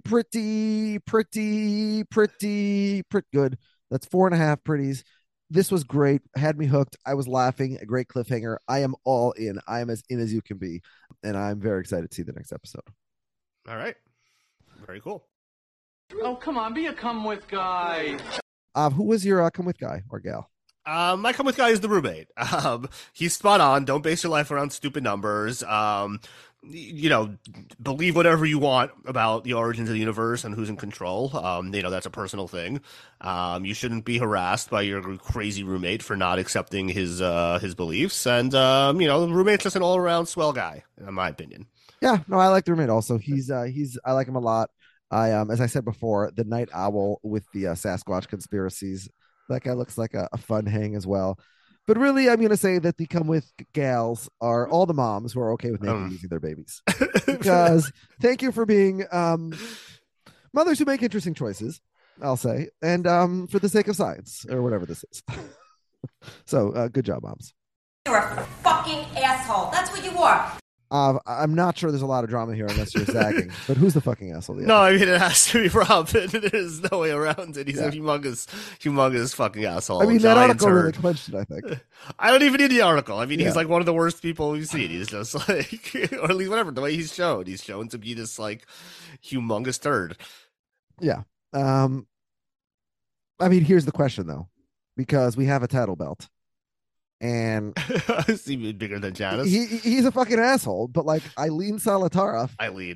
good. That's 4.5 pretties. This was great. Had me hooked. I was laughing. A great cliffhanger. I am all in. I am as in as you can be. And I'm very excited to see the next episode. All right. Very cool. Oh, come on. Be a come with guy. Who was your come with guy or gal? My come with guy is the roommate. He's spot on. Don't base your life around stupid numbers. Believe whatever you want about the origins of the universe and who's in control. That's a personal thing. You shouldn't be harassed by your crazy roommate for not accepting his beliefs. And, the roommate's just an all around swell guy, in my opinion. Yeah, no, I like the roommate also. I like him a lot. As I said before, the night owl with the Sasquatch conspiracies. That guy looks like a fun hang as well. But really, I'm going to say that the come with gals are all the moms who are okay with naked using their babies. Because thank you for being mothers who make interesting choices, I'll say. And for the sake of science, or whatever this is. So, good job, moms. You're a fucking asshole. That's what you are. I'm not sure there's a lot of drama here unless you're zagging. But who's the fucking asshole? No, I mean, it has to be Robin. There's no way around it. He's a humongous fucking asshole. I mean, that article really clenched it, I think. I don't even need the article. I mean, he's like one of the worst people we've seen. He's just like, or at least whatever, the way he's shown to be this like humongous turd. Yeah. I mean, here's the question though, because we have a title belt. And he's even bigger than Janice. He's a fucking asshole, but like Eileen Salatarov.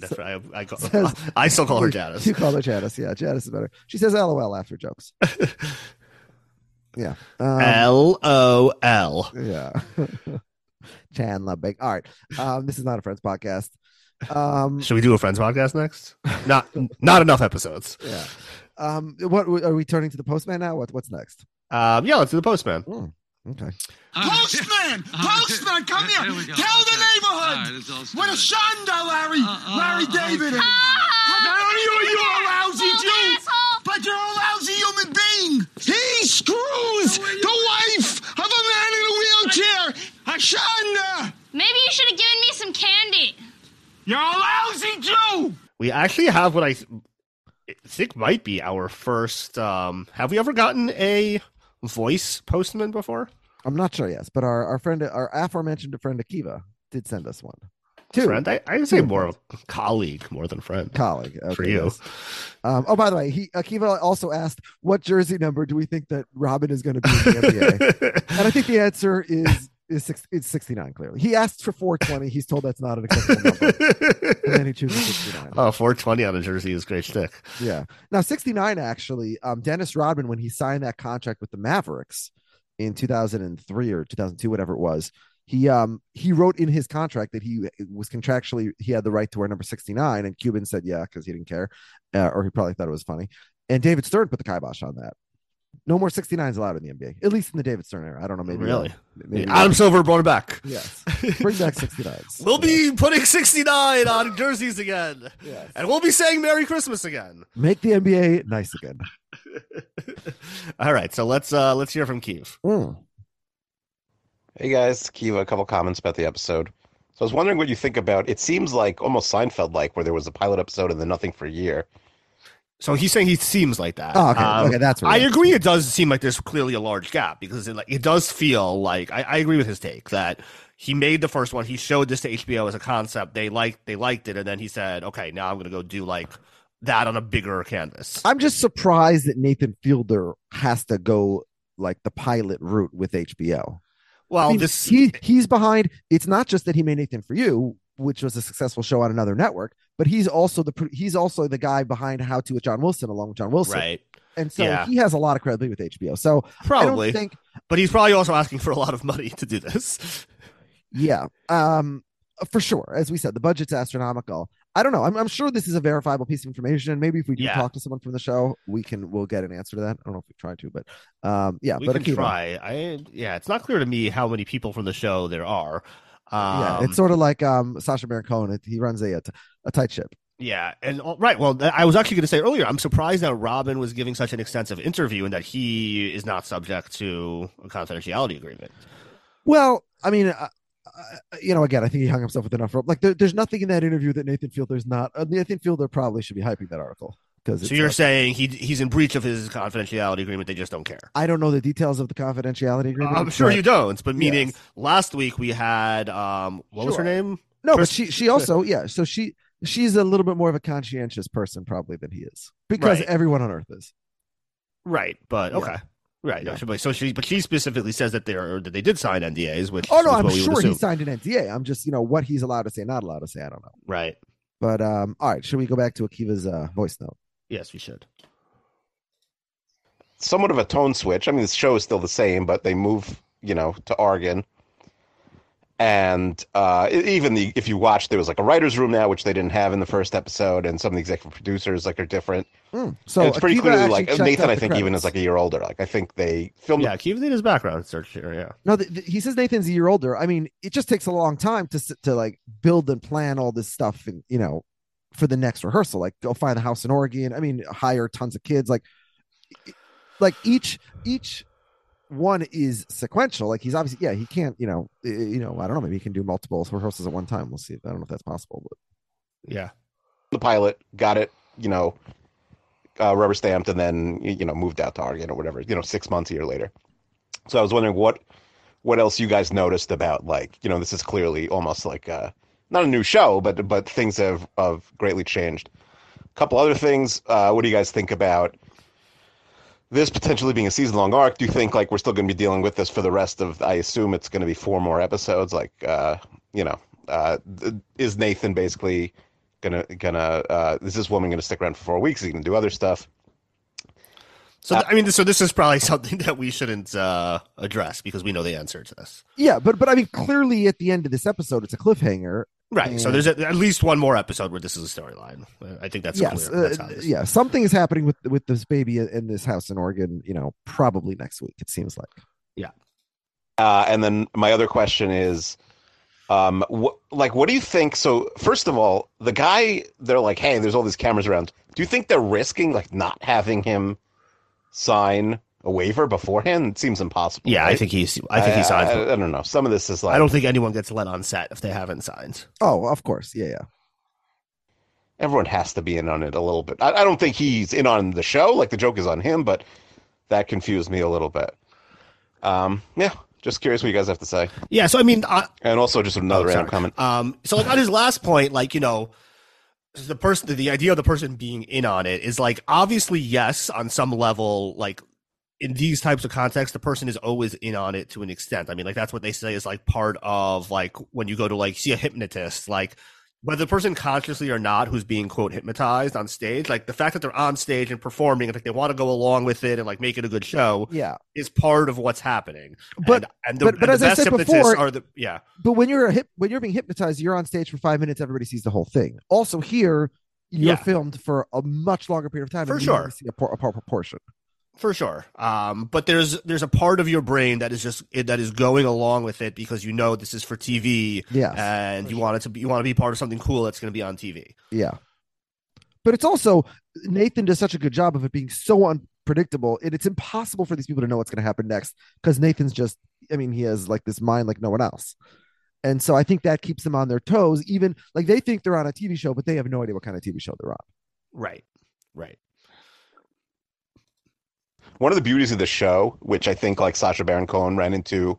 I still call her Janice. You call her Janice, yeah. Janice is better. She says LOL after jokes. Yeah. LOL. Yeah. Chandler Big. All right. This is not a Friends podcast. Should we do a Friends podcast next? Not enough episodes. Yeah. What are we turning to the postman now? What's next? Yeah, let's do the postman. Okay. Postman! Postman, come here! Tell the neighborhood! What a shanda, Larry David! Not only are you a lousy Jew, but you're a lousy human being! He screws the wife of a man in a wheelchair! Shanda! Maybe you should have given me some candy. You're a lousy Jew! We actually have what I think might be our first... have we ever gotten a voice postman before? I'm not sure, yes, but our friend, our aforementioned friend Akiva did send us one. Two. Friend? I would say more of a colleague more than friend. Colleague. Okay, for you. Yes. By the way, Akiva also asked, what jersey number do we think that Robin is going to be in the NBA? And I think the answer is 69, clearly. He asked for 420. He's told that's not an acceptable number. And then he chooses 69. Oh, 420 on a jersey is great shtick. Yeah. Now, 69, actually, Dennis Rodman, when he signed that contract with the Mavericks in 2003 or 2002, whatever it was, he wrote in his contract that he was contractually, he had the right to wear number 69. And Cuban said, yeah, because he didn't care. Or he probably thought it was funny. And David Stern put the kibosh on that. No more 69s allowed in the NBA, at least in the David Stern era. I don't know, maybe really. Maybe Adam Silver brought it back. Yes, bring back 69s. We'll be putting 69 on jerseys again, yes. And we'll be saying Merry Christmas again. Make the NBA nice again. All right, so let's hear from Keith. Hey guys, Kiva. A couple comments about the episode. So I was wondering what you think about. It seems like almost Seinfeld-like, where there was a pilot episode and then nothing for a year. So he's saying he seems like that. Oh, okay. Okay, that's I agree. It does seem like there's clearly a large gap because it does feel like I agree with his take that he made the first one. He showed this to HBO as a concept. They liked it, and then he said, "Okay, now I'm going to go do like that on a bigger canvas." I'm just surprised that Nathan Fielder has to go like the pilot route with HBO. Well, I mean, he's behind. It's not just that he made Nathan For You, which was a successful show on another network, but he's also the guy behind How to with John Wilson, along with John Wilson, right? And so he has a lot of credibility with HBO. So probably, I don't think, but he's probably also asking for a lot of money to do this. Yeah, for sure. As we said, the budget's astronomical. I don't know. I'm sure this is a verifiable piece of information. Maybe if we do talk to someone from the show, we'll get an answer to that. I don't know if we try to, but we can try. It's not clear to me how many people from the show there are. It's sort of like Sacha Baron Cohen. He runs a tight ship. Yeah, and right. Well, I was actually going to say earlier, I'm surprised that Robin was giving such an extensive interview and that he is not subject to a confidentiality agreement. Well, I mean, again, I think he hung himself with enough rope. Like, there's nothing in that interview that Nathan Fielder's not. Nathan Fielder probably should be hyping that article. So you're saying he's in breach of his confidentiality agreement? They just don't care. I don't know the details of the confidentiality agreement. I'm sure you don't. But meaning last week we had what was her name? No, but she also So she's a little bit more of a conscientious person probably than he is because everyone on Earth is. Right, but okay. Right. Yeah. No, but she specifically says that they did sign NDAs, which I'm sure he signed an NDA. I'm just, what he's allowed to say, not allowed to say, I don't know. Right. But all right, should we go back to Akiva's voice note? Yes, we should. Somewhat of a tone switch. I mean, the show is still the same, but they move, to Oregon. And if you watch, there was like a writer's room now, which they didn't have in the first episode, and some of the executive producers are different. So and it's pretty Akiva clearly like Nathan. I think credits. even is like a year older. Like I think they filmed. Yeah, Akiva did his background search here. Yeah. No, he says Nathan's a year older. I mean, it just takes a long time to like build and plan all this stuff, and for the next rehearsal. Like go find the house in Oregon. I mean, hire tons of kids. Like each one is sequential. Like he's obviously, he can't, I don't know, maybe he can do multiple rehearsals at one time. We'll see. I don't know if that's possible, but yeah. The pilot got it, rubber stamped and then, moved out to Oregon or whatever, 6 months, a year later. So I was wondering what else you guys noticed about this is clearly almost like not a new show, but things have greatly changed. A couple other things. What do you guys think about this potentially being a season-long arc? Do you think we're still going to be dealing with this for the rest of? I assume it's going to be 4 more episodes. Is Nathan basically gonna? Is this woman going to stick around for 4 weeks? Is he going to do other stuff? So so this is probably something that we shouldn't address because we know the answer to this. Yeah, but I mean, clearly at the end of this episode, it's a cliffhanger. Right. So there's at least one more episode where this is a storyline. I think that's clear. That's something is happening with this baby in this house in Oregon, probably next week, it seems like. Yeah. And then my other question is, what do you think? So first of all, the guy, they're like, hey, there's all these cameras around. Do you think they're risking not having him sign a waiver beforehand? It seems impossible. Yeah, right? I think he signed. I don't know. Some of this is I don't think anyone gets let on set if they haven't signed. Oh, of course. Yeah. Everyone has to be in on it a little bit. I don't think he's in on the show. Like the joke is on him, but that confused me a little bit. Yeah. Just curious what you guys have to say. Yeah. So I mean, and also just another random comment. So on his last point, the idea of the person being in on it is obviously yes, on some level, in these types of contexts, the person is always in on it to an extent. I mean, that's what they say is part of when you go to see a hypnotist, whether the person consciously or not who's being quote hypnotized on stage, the fact that they're on stage and performing and they want to go along with it and make it a good show, is part of what's happening. But but as I said before, But when you're being hypnotized, you're on stage for 5 minutes. Everybody sees the whole thing. Also, here you're filmed for a much longer period of time. For sure, see a proportion. For sure. But there's a part of your brain that is going along with it because this is for TV. Yes, and you want to be part of something cool that's going to be on TV. Yeah. But it's also Nathan does such a good job of it being so unpredictable. It's impossible for these people to know what's going to happen next because Nathan's he has this mind like no one else. And so I think that keeps them on their toes. Even like they think they're on a TV show, but they have no idea what kind of TV show they're on. Right. One of the beauties of the show, which I think like Sacha Baron Cohen ran into,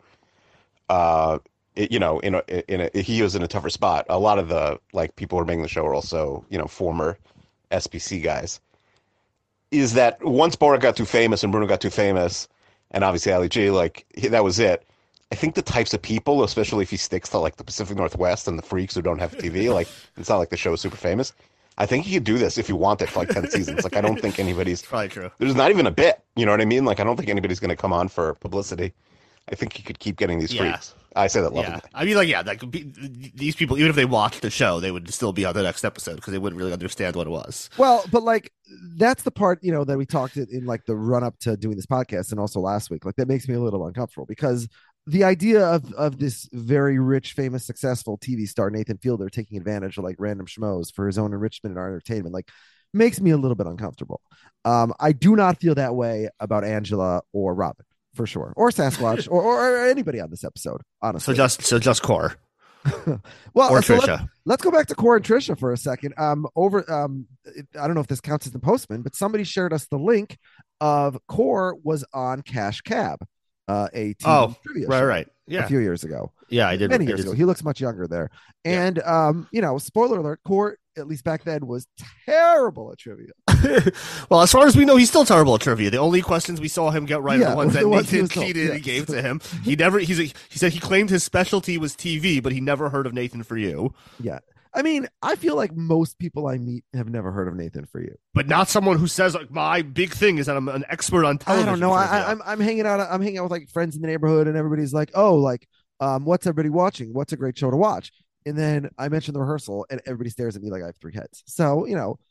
he was in a tougher spot. A lot of the like people who are making the show are also, former SPC guys. Is that once Borat got too famous and Bruno got too famous, and obviously Ali G, that was it. I think the types of people, especially if he sticks to like the Pacific Northwest and the freaks who don't have TV, like it's not like the show is super famous. I think he could do this if he wanted for like 10 seasons. Like I don't think anybody's probably true. There's not even a bit. You know what I mean? Like I don't think anybody's going to come on for publicity. I think he could keep getting these freaks. I say that lovingly. I mean, these people, even if they watched the show, they would still be on the next episode because they wouldn't really understand what it was. Well, but like that's the part, that we talked in like the run up to doing this podcast and also last week. Like that makes me a little uncomfortable because the idea of this very rich, famous, successful TV star, Nathan Fielder, taking advantage of like random schmoes for his own enrichment and our entertainment, like makes me a little bit uncomfortable. I do not feel that way about Angela or Robin. For sure, or Sasquatch, or anybody on this episode. Honestly, so just Core. Well, or Trisha. Let's go back to Core and Trisha for a second. I don't know if this counts as the Postman, but somebody shared us the link of Core was on Cash Cab, a TV trivia show right, yeah, a few years ago. Yeah, I did many years ago. He looks much younger there, and spoiler alert: Core, at least back then, was terrible at trivia. Well, as far as we know, he's still terrible at trivia. The only questions we saw him get right are the ones that Nathan Keaton gave to him. He said he claimed his specialty was TV, but he never heard of Nathan For You. Yeah. I mean, I feel like most people I meet have never heard of Nathan For You, but not someone who says like my big thing is that I'm an expert on television. I don't know. I'm hanging out. I'm hanging out with like friends in the neighborhood, and everybody's like, "Oh, like, what's everybody watching? What's a great show to watch?" And then I mention The Rehearsal, and everybody stares at me like I have three heads. So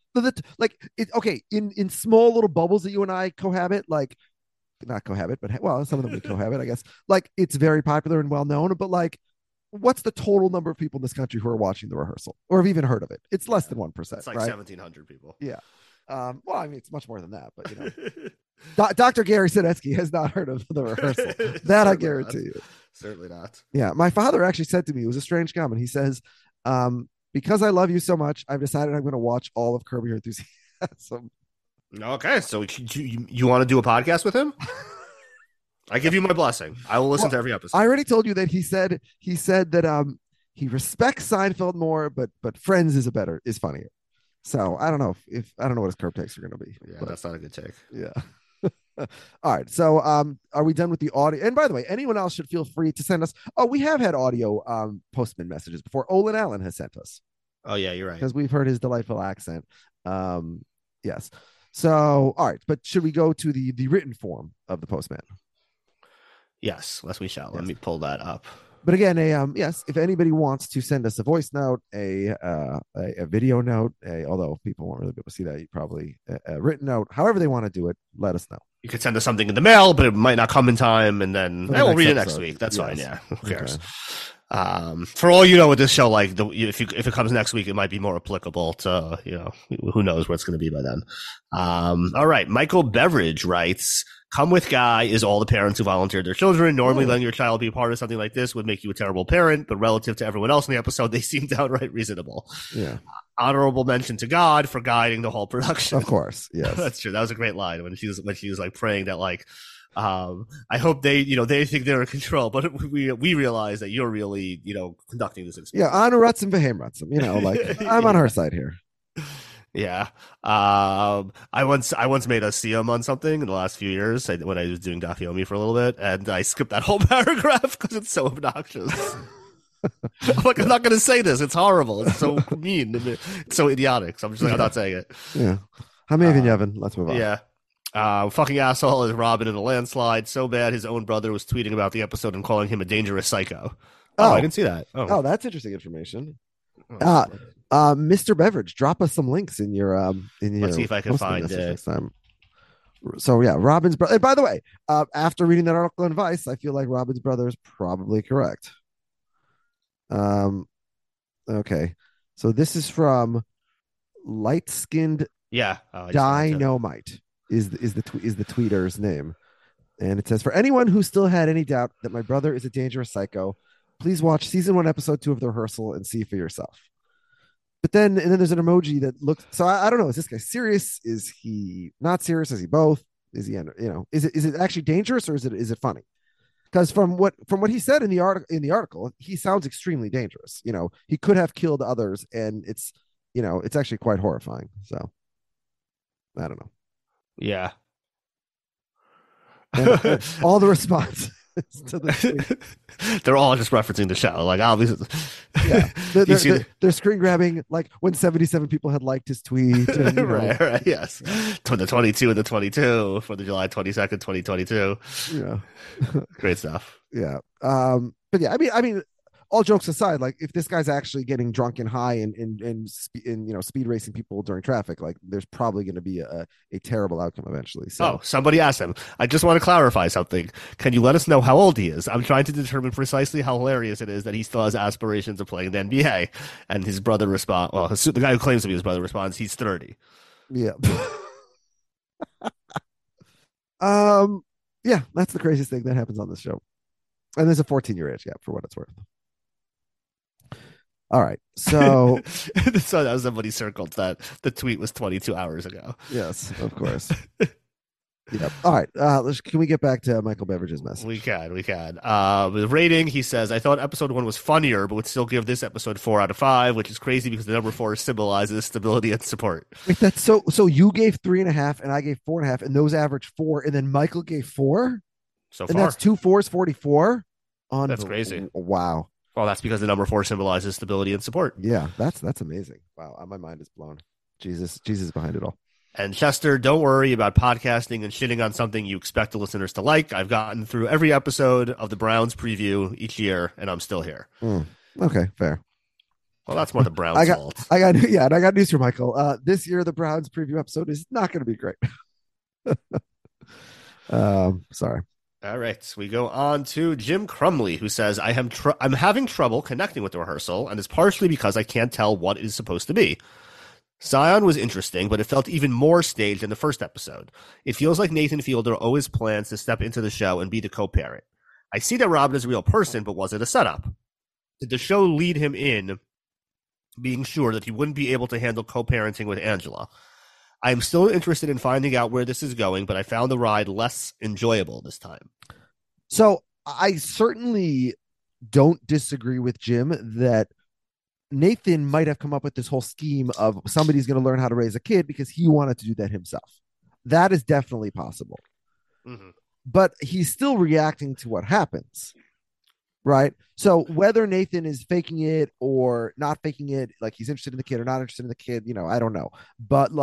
in small little bubbles that you and I cohabit, like not cohabit, but some of them we cohabit, I guess. Like it's very popular and well known, but like, what's the total number of people in this country who are watching The Rehearsal or have even heard of it? It's less than 1%. It's like right? 1,700 people. Yeah. Well, I mean, it's much more than that, but Dr. Gary Sinetsky has not heard of The Rehearsal. That I guarantee you. Certainly not. Yeah. My father actually said to me, it was a strange comment. He says, because I love you so much, I've decided I'm going to watch all of Curb Your Enthusiasm. Okay, so you want to do a podcast with him? I give you my blessing. I will listen to every episode. I already told you that he said that he respects Seinfeld more, but Friends is funnier. So I don't know I don't know what his Curb takes are going to be. Yeah, that's not a good take. Yeah. All right. So are we done with the audio? And by the way, anyone else should feel free to send us. Oh, we have had audio Postman messages before. Olin Allen has sent us. Oh yeah, you're right. Because we've heard his delightful accent. Yes. So all right, but should we go to the written form of the Postman? Yes, we shall. Yes. Let me pull that up. But again, yes, if anybody wants to send us a voice note, a video note, although people won't really be able to see that, probably a written note, however they want to do it, let us know. You could send us something in the mail, but it might not come in time, and then we'll read it next week. That's fine. Yeah, who cares? Okay. For all you know, with this show, like if it comes next week, it might be more applicable to who knows where it's going to be by then. All right, Michael Beveridge writes. Come with Guy is all the parents who volunteered their children. Normally letting your child be a part of something like this would make you a terrible parent, but relative to everyone else in the episode, they seem downright reasonable. Yeah. Honorable mention to God for guiding the whole production. Of course. Yes. That's true. That was a great line when she was like praying that like, I hope they think they're in control, but we realize that you're really, conducting this experience. Yeah. Anu Ratzim Vehem Ratzim, like I'm on her side here. Yeah. I once made us see him on something in the last few years when I was doing Dafyomi for a little bit, and I skipped that whole paragraph because it's so obnoxious. I'm like, I'm not going to say this. It's horrible. It's so mean. It's so idiotic. So I'm just like, I'm not saying it. Yeah. Hamaven Yevon. Let's move on. Yeah. Fucking asshole is Robin in a landslide. So bad his own brother was tweeting about the episode and calling him a dangerous psycho. Oh, I didn't see that. Oh, that's interesting information. Mr. Beveridge, drop us some links in your Let's see if I can find it next time. So yeah, Robin's brother. By the way, after reading that article in Vice, I feel like Robin's brother is probably correct. Okay, so this is from Light Skinned. Yeah, Dynamite is the tweeter's name, and it says, for anyone who still had any doubt that my brother is a dangerous psycho, Please watch season 1, episode 2 of The Rehearsal and see for yourself. But then there's an emoji that looks. So I don't know. Is this guy serious? Is he not serious? Is he both? Is he is it actually dangerous or is it funny? Because from what he said in the article, he sounds extremely dangerous. He could have killed others, and it's actually quite horrifying. So I don't know. Yeah. And all the response to the they're all just referencing the show, like obviously. Yeah, they're screen grabbing like when 77 people had liked his tweet. And, right, yes. The 22 and the 22 for the July 22nd, 2022. Yeah, great stuff. Yeah, but yeah, I mean, all jokes aside, like if this guy's actually getting drunk and high and speed racing people during traffic, like there's probably going to be a terrible outcome eventually. So, somebody asked him. I just want to clarify something. Can you let us know how old he is? I'm trying to determine precisely how hilarious it is that he still has aspirations of playing the NBA. And his brother responds. Well, the guy who claims to be his brother responds. He's 30. Yeah. Yeah, that's the craziest thing that happens on this show. And there's a 14-year age gap for what it's worth. All right, so so that was somebody circled that the tweet was 22 hours ago. Yes, of course. Yeah. All right. Can we get back to Michael Beveridge's message? We can. The rating, he says, I thought episode 1 was funnier, but would still give this episode 4 out of 5, which is crazy because the number 4 symbolizes stability and support. Wait, that's so you gave 3.5 and I gave 4.5, and those average 4, and then Michael gave 4. So and far, that's 2 4s, 44. That's crazy. Wow. Well, that's because the number 4 symbolizes stability and support. Yeah, that's amazing. Wow, my mind is blown. Jesus is behind it all. And Chester, don't worry about podcasting and shitting on something you expect the listeners to like. I've gotten through every episode of the Browns preview each year, and I'm still here. Okay, fair. Well, that's more the Browns' fault. I got news for Michael. This year, the Browns preview episode is not going to be great. Sorry. All right, we go on to Jim Crumley, who says, I'm having trouble connecting with The Rehearsal, and it's partially because I can't tell what it is supposed to be. Zion was interesting, but it felt even more staged in the first episode. It feels like Nathan Fielder always plans to step into the show and be the co-parent. I see that Robin is a real person, but was it a setup? Did the show lead him in being sure that he wouldn't be able to handle co-parenting with Angela? I am still interested in finding out where this is going, but I found the ride less enjoyable this time. So I certainly don't disagree with Jim that Nathan might have come up with this whole scheme of somebody's going to learn how to raise a kid because he wanted to do that himself. That is definitely possible. Mm-hmm. But he's still reacting to what happens. Right. So whether Nathan is faking it or not faking it, like he's interested in the kid or not interested in the kid, I don't know. But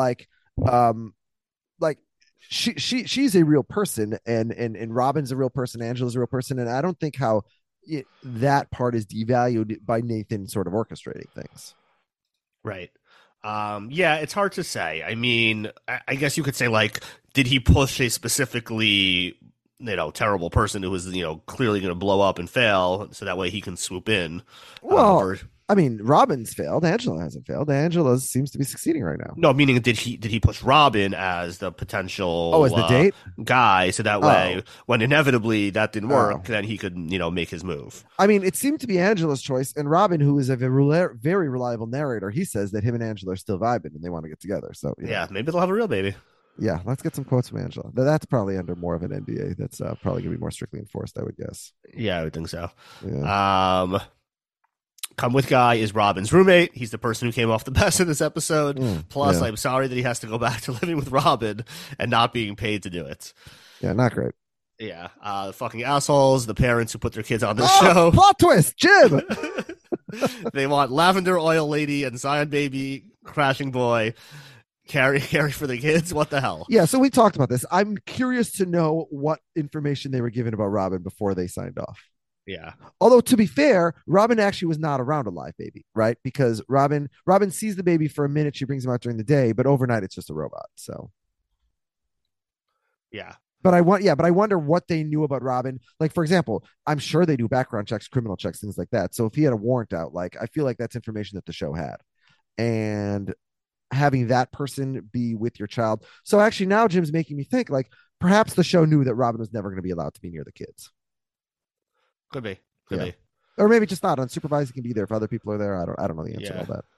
she's a real person and Robin's a real person, Angela's a real person, and I don't think how that part is devalued by Nathan sort of orchestrating things. Right. Yeah, it's hard to say. I mean, I guess you could say, like, did he push a specifically terrible person who was clearly going to blow up and fail so that way he can swoop in? Well, I mean, Robin's failed. Angela hasn't failed. Angela seems to be succeeding right now. No, meaning did he push Robin as the potential as the date guy so that way when inevitably that didn't work, then he could make his move. I mean, it seemed to be Angela's choice, and Robin, who is a very reliable narrator, he says that him and Angela are still vibing and they want to get together. So yeah, maybe they'll have a real baby. Yeah, let's get some quotes from Angela. That's probably under more of an NDA. That's probably going to be more strictly enforced, I would guess. Yeah, I would think so. Yeah. Come With Guy is Robin's roommate. He's the person who came off the best in this episode. Plus, yeah. I'm sorry that he has to go back to living with Robin and not being paid to do it. Yeah, not great. Yeah, fucking assholes, the parents who put their kids on this show. Plot twist, Jim! They want Lavender Oil Lady and Zion Baby, Crashing Boy, Carrie for the kids. What the hell? Yeah, so we talked about this. I'm curious to know what information they were given about Robin before they signed off. Yeah. Although, to be fair, Robin actually was not around a live baby, right? Because Robin sees the baby for a minute. She brings him out during the day, but overnight it's just a robot. So, yeah. But I wonder what they knew about Robin. Like, for example, I'm sure they do background checks, criminal checks, things like that. So if he had a warrant out, I feel like that's information that the show had. And having that person be with your child. So actually now Jim's making me think, perhaps the show knew that Robin was never going to be allowed to be near the kids. Could be. or maybe just not unsupervised. He can be there if other people are there. I don't know the answer to all that.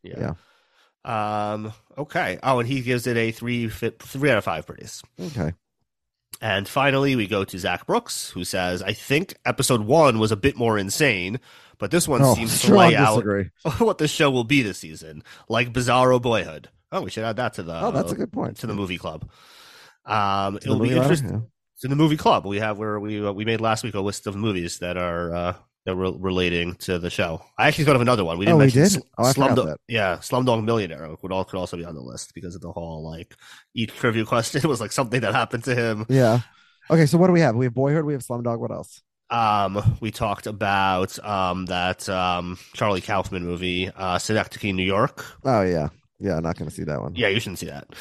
Yeah. Okay. Oh, and he gives it a 3 out of 5 pretties. Okay. And finally, we go to Zach Brooks, who says, I think episode 1 was a bit more insane, but this one seems to lay out what the show will be this season, like Bizarro Boyhood. Oh, we should add that to the. Oh, that's a good point. To the movie club. It'll be interesting. Yeah. It's in the movie club. We have where we made last week a list of movies that are relating to the show. I actually thought of another one. We didn't mention Slumdog. Yeah, Slumdog Millionaire could also be on the list because of the whole like each trivia question was like something that happened to him. Yeah. Okay, so what do we have? We have Boyhood. We have Slumdog. What else? We talked about that Charlie Kaufman movie, Synecdoche, New York. Oh yeah. Yeah, I'm not going to see that one. Yeah, you shouldn't see that.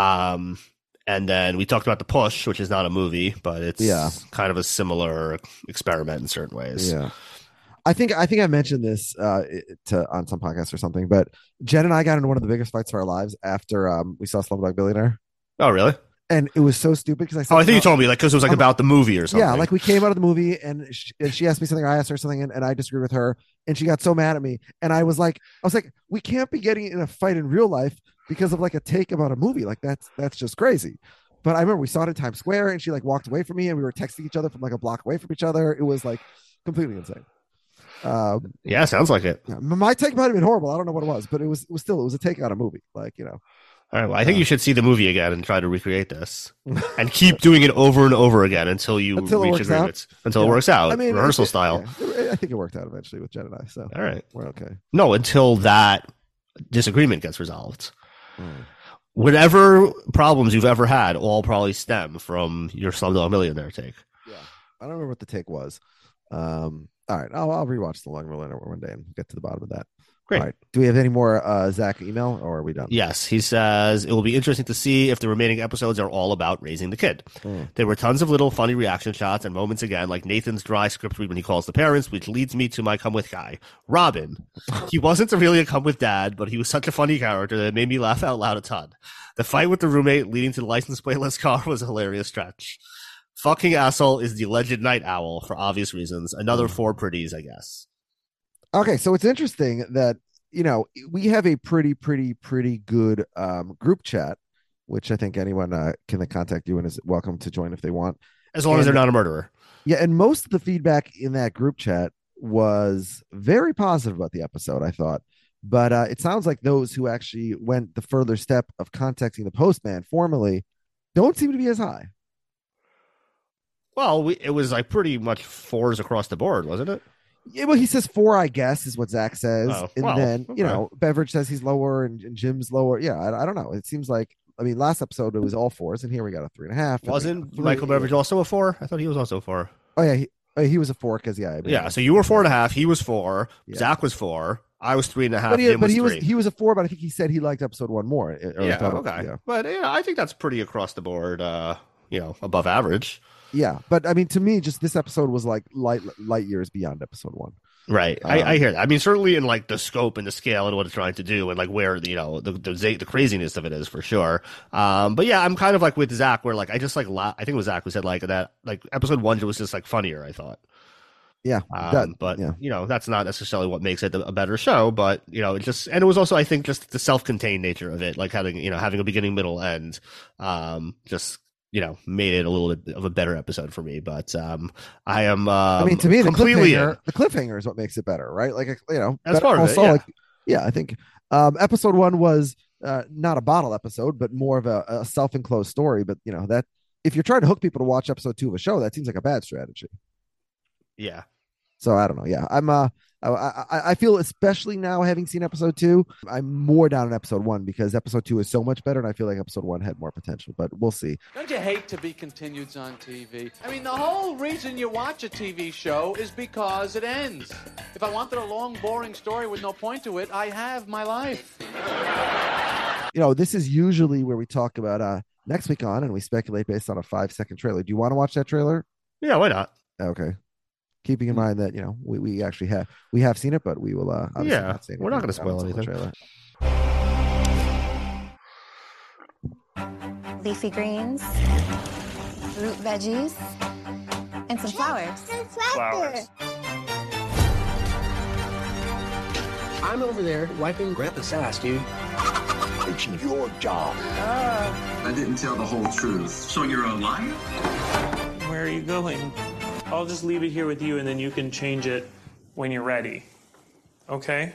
And then we talked about The Push, which is not a movie, but it's kind of a similar experiment in certain ways. Yeah. I think I mentioned this on some podcast or something, but Jen and I got into one of the biggest fights of our lives after we saw Slumdog Billionaire. Oh, really? And it was so stupid because I said, I think you told me because it was about the movie or something. Yeah, like we came out of the movie and she asked me something, I asked her something, and I disagreed with her, and she got so mad at me. And I was like, we can't be getting in a fight in real life because of like a take about a movie. Like that's just crazy. But I remember we saw it in Times Square, and she like walked away from me, and we were texting each other from like a block away from each other. It was like completely insane. Yeah, sounds like it. My take might have been horrible. I don't know what it was, but it was a take on a movie. Like, you know. All right. Well, I think you should see the movie again and try to recreate this, and keep doing it over and over again until you reach agreements. Until it works out. I mean, rehearsal style. Yeah. I think it worked out eventually with Jen and I. So all right, we're okay. No, until that disagreement gets resolved. Whatever problems you've ever had all probably stem from your Slumdog Millionaire take. Yeah, I don't remember what the take was. All right, I'll rewatch the Slumdog Millionaire one day and get to the bottom of that. Great. All right. Do we have any more Zach email, or are we done? Yes. He says, it will be interesting to see if the remaining episodes are all about raising the kid. There were tons of little funny reaction shots and moments again, like Nathan's dry script read when he calls the parents, which leads me to my come with guy, Robin. He wasn't really a come with dad, but he was such a funny character that it made me laugh out loud a ton. The fight with the roommate leading to the license plateless car was a hilarious stretch. Fucking asshole is the alleged night owl for obvious reasons. Another 4 pretties, I guess. Okay, so it's interesting that, you know, we have a pretty good group chat, which I think anyone can contact you and is welcome to join if they want. As long as they're not a murderer. Yeah, and most of the feedback in that group chat was very positive about the episode, I thought. But it sounds like those who actually went the further step of contacting the postman formally don't seem to be as high. Well, it was like pretty much 4s across the board, wasn't it? Yeah, well, he says 4, I guess, is what Zach says. Oh, and then, you know, Beveridge says he's lower and Jim's lower. Yeah, I don't know. It seems like, I mean, last episode it was all 4s, and here we got a 3.5. Wasn't Michael Beveridge also a 4? I thought he was also a 4. Oh, yeah. He was a 4 because, yeah. I mean, yeah, so you were 4.5. He was 4. Yeah. Zach was 4. I was 3.5. But he was a 4, but I think he said he liked episode 1 more. Yeah, okay. Yeah. But yeah, I think that's pretty across the board, you know, above average. Yeah, but I mean, to me, just this episode was like light years beyond episode 1. Right, I hear that. I mean, certainly in like the scope and the scale and what it's trying to do, and like where you know the craziness of it is for sure. But yeah, I'm kind of like with Zach, where like I just like I think it was Zach who said like that like episode 1 was just like funnier. I thought. Yeah, but you know that's not necessarily what makes it a better show. But you know, it was also I think just the self-contained nature of it, like having a beginning, middle, end, just. You know, made it a little bit of a better episode for me, but I am. I mean, to me, the cliffhanger is what makes it better, right? Like, you know, that's part of it. Yeah. Like, yeah, I think episode 1 was not a bottle episode, but more of a self-enclosed story. But you know that if you're trying to hook people to watch episode 2 of a show, that seems like a bad strategy. Yeah. So I don't know. Yeah, I'm. I feel, especially now having seen episode 2, I'm more down on episode 1 because episode 2 is so much better, and I feel like episode 1 had more potential. But we'll see. Don't you hate to be continueds on TV? I mean, the whole reason you watch a TV show is because it ends. If I wanted a long, boring story with no point to it, I have my life. You know, this is usually where we talk about next week on, and we speculate based on a 5-second trailer. Do you want to watch that trailer? Yeah, why not? Okay. Keeping in mind that, you know, we actually have seen it, but we will obviously not say we're not going to spoil anything. Leafy greens, root veggies, and some flowers. I'm over there wiping Grandpa's ass, dude. It's your job. I didn't tell the whole truth. So you're a liar? Where are you going? I'll just leave it here with you, and then you can change it when you're ready. Okay?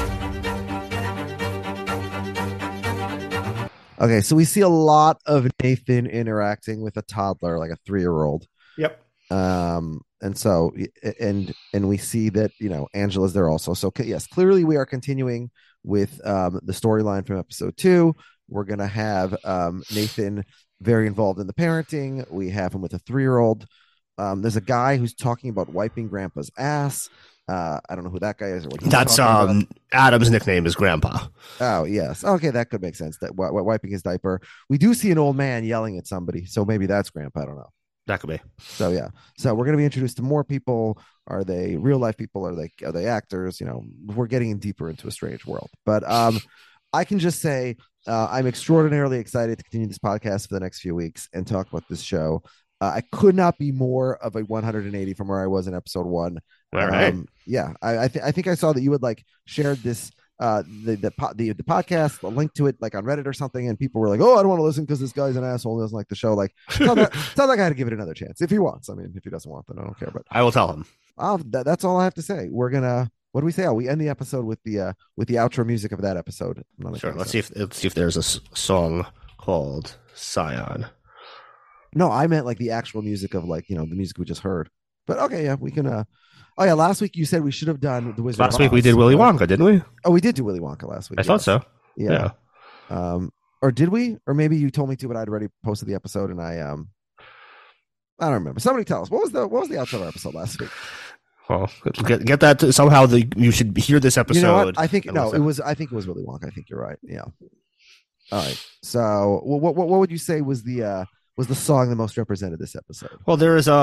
Okay, so we see a lot of Nathan interacting with a toddler, like a 3-year-old. Yep. And so, and we see that, you know, Angela's there also. So yes, clearly we are continuing with the storyline from episode 2. We're going to have Nathan very involved in the parenting. We have him with a 3-year-old. There's a guy who's talking about wiping Grandpa's ass. I don't know who that guy is or what he's That's Adam's nickname is Grandpa. Oh yes, okay, that could make sense. That wiping his diaper. We do see an old man yelling at somebody, so maybe that's Grandpa. I don't know. That could be. So yeah, so we're going to be introduced to more people. Are they real life people? Are they actors? You know, we're getting deeper into a strange world. But I can just say I'm extraordinarily excited to continue this podcast for the next few weeks and talk about this show. I could not be more of a 180 from where I was in episode 1. All right. Yeah, I think I saw that you had like shared this the podcast, the link to it like on Reddit or something, and people were like, "Oh, I don't want to listen because this guy's an asshole and doesn't like the show." Like, tell that guy to give it another chance if he wants. I mean, if he doesn't want, then I don't care. But I will tell him. That's all I have to say. We're gonna. What do we say? We end the episode with the outro music of that episode. Sure. Let's see if there's a song called Scion. No, I meant like the actual music of like, you know, the music we just heard. But okay, yeah, we can. Oh yeah, last week you said we should have done the Wizard. Last week we did Willy Wonka, didn't we? Oh, we did do Willy Wonka last week. I thought so. Yeah. Or did we? Or maybe you told me to, but I'd already posted the episode, and I don't remember. Somebody tell us what was the outro of our episode last week. Well, get that somehow. You should hear this episode. You know what? I think no, it was. I think it was Willy Wonka. I think you're right. Yeah. All right. So, what would you say was the song that most represented this episode? Well, there is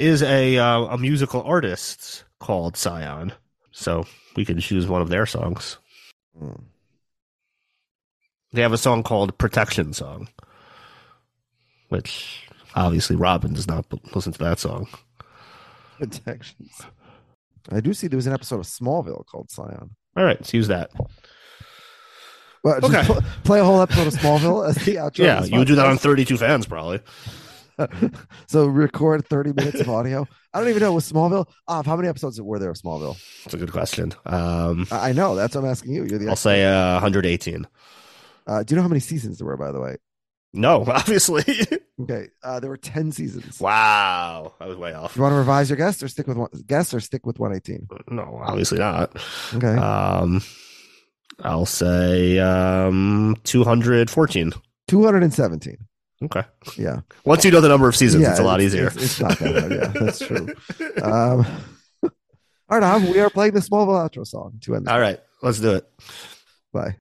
a musical artist called Scion, so we can choose one of their songs. They have a song called "Protection Song," which obviously Robin does not listen to that song. Protections. I do see there was an episode of Smallville called Scion. All right, let's use that. Well, just okay. Play a whole episode of Smallville as the outro. Yeah, you would do that on 32 Fans probably. So record 30 minutes of audio. I don't even know with Smallville. How many episodes were there of Smallville? That's a good question. I know. That's what I'm asking you. You're the I'll say 118. Do you know how many seasons there were, by the way? No, obviously. Okay, there were 10 seasons. Wow, I was way off. You want to revise your guess or stick with 118? No, obviously not. Okay. I'll say 214. 217. Okay. Yeah. Once you know the number of seasons, it's a lot easier. It's not that hard. Yeah, that's true. All right, we are playing the Smallville outro song to end. All right, let's do it. Bye.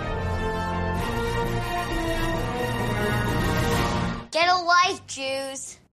Get a life, Jews.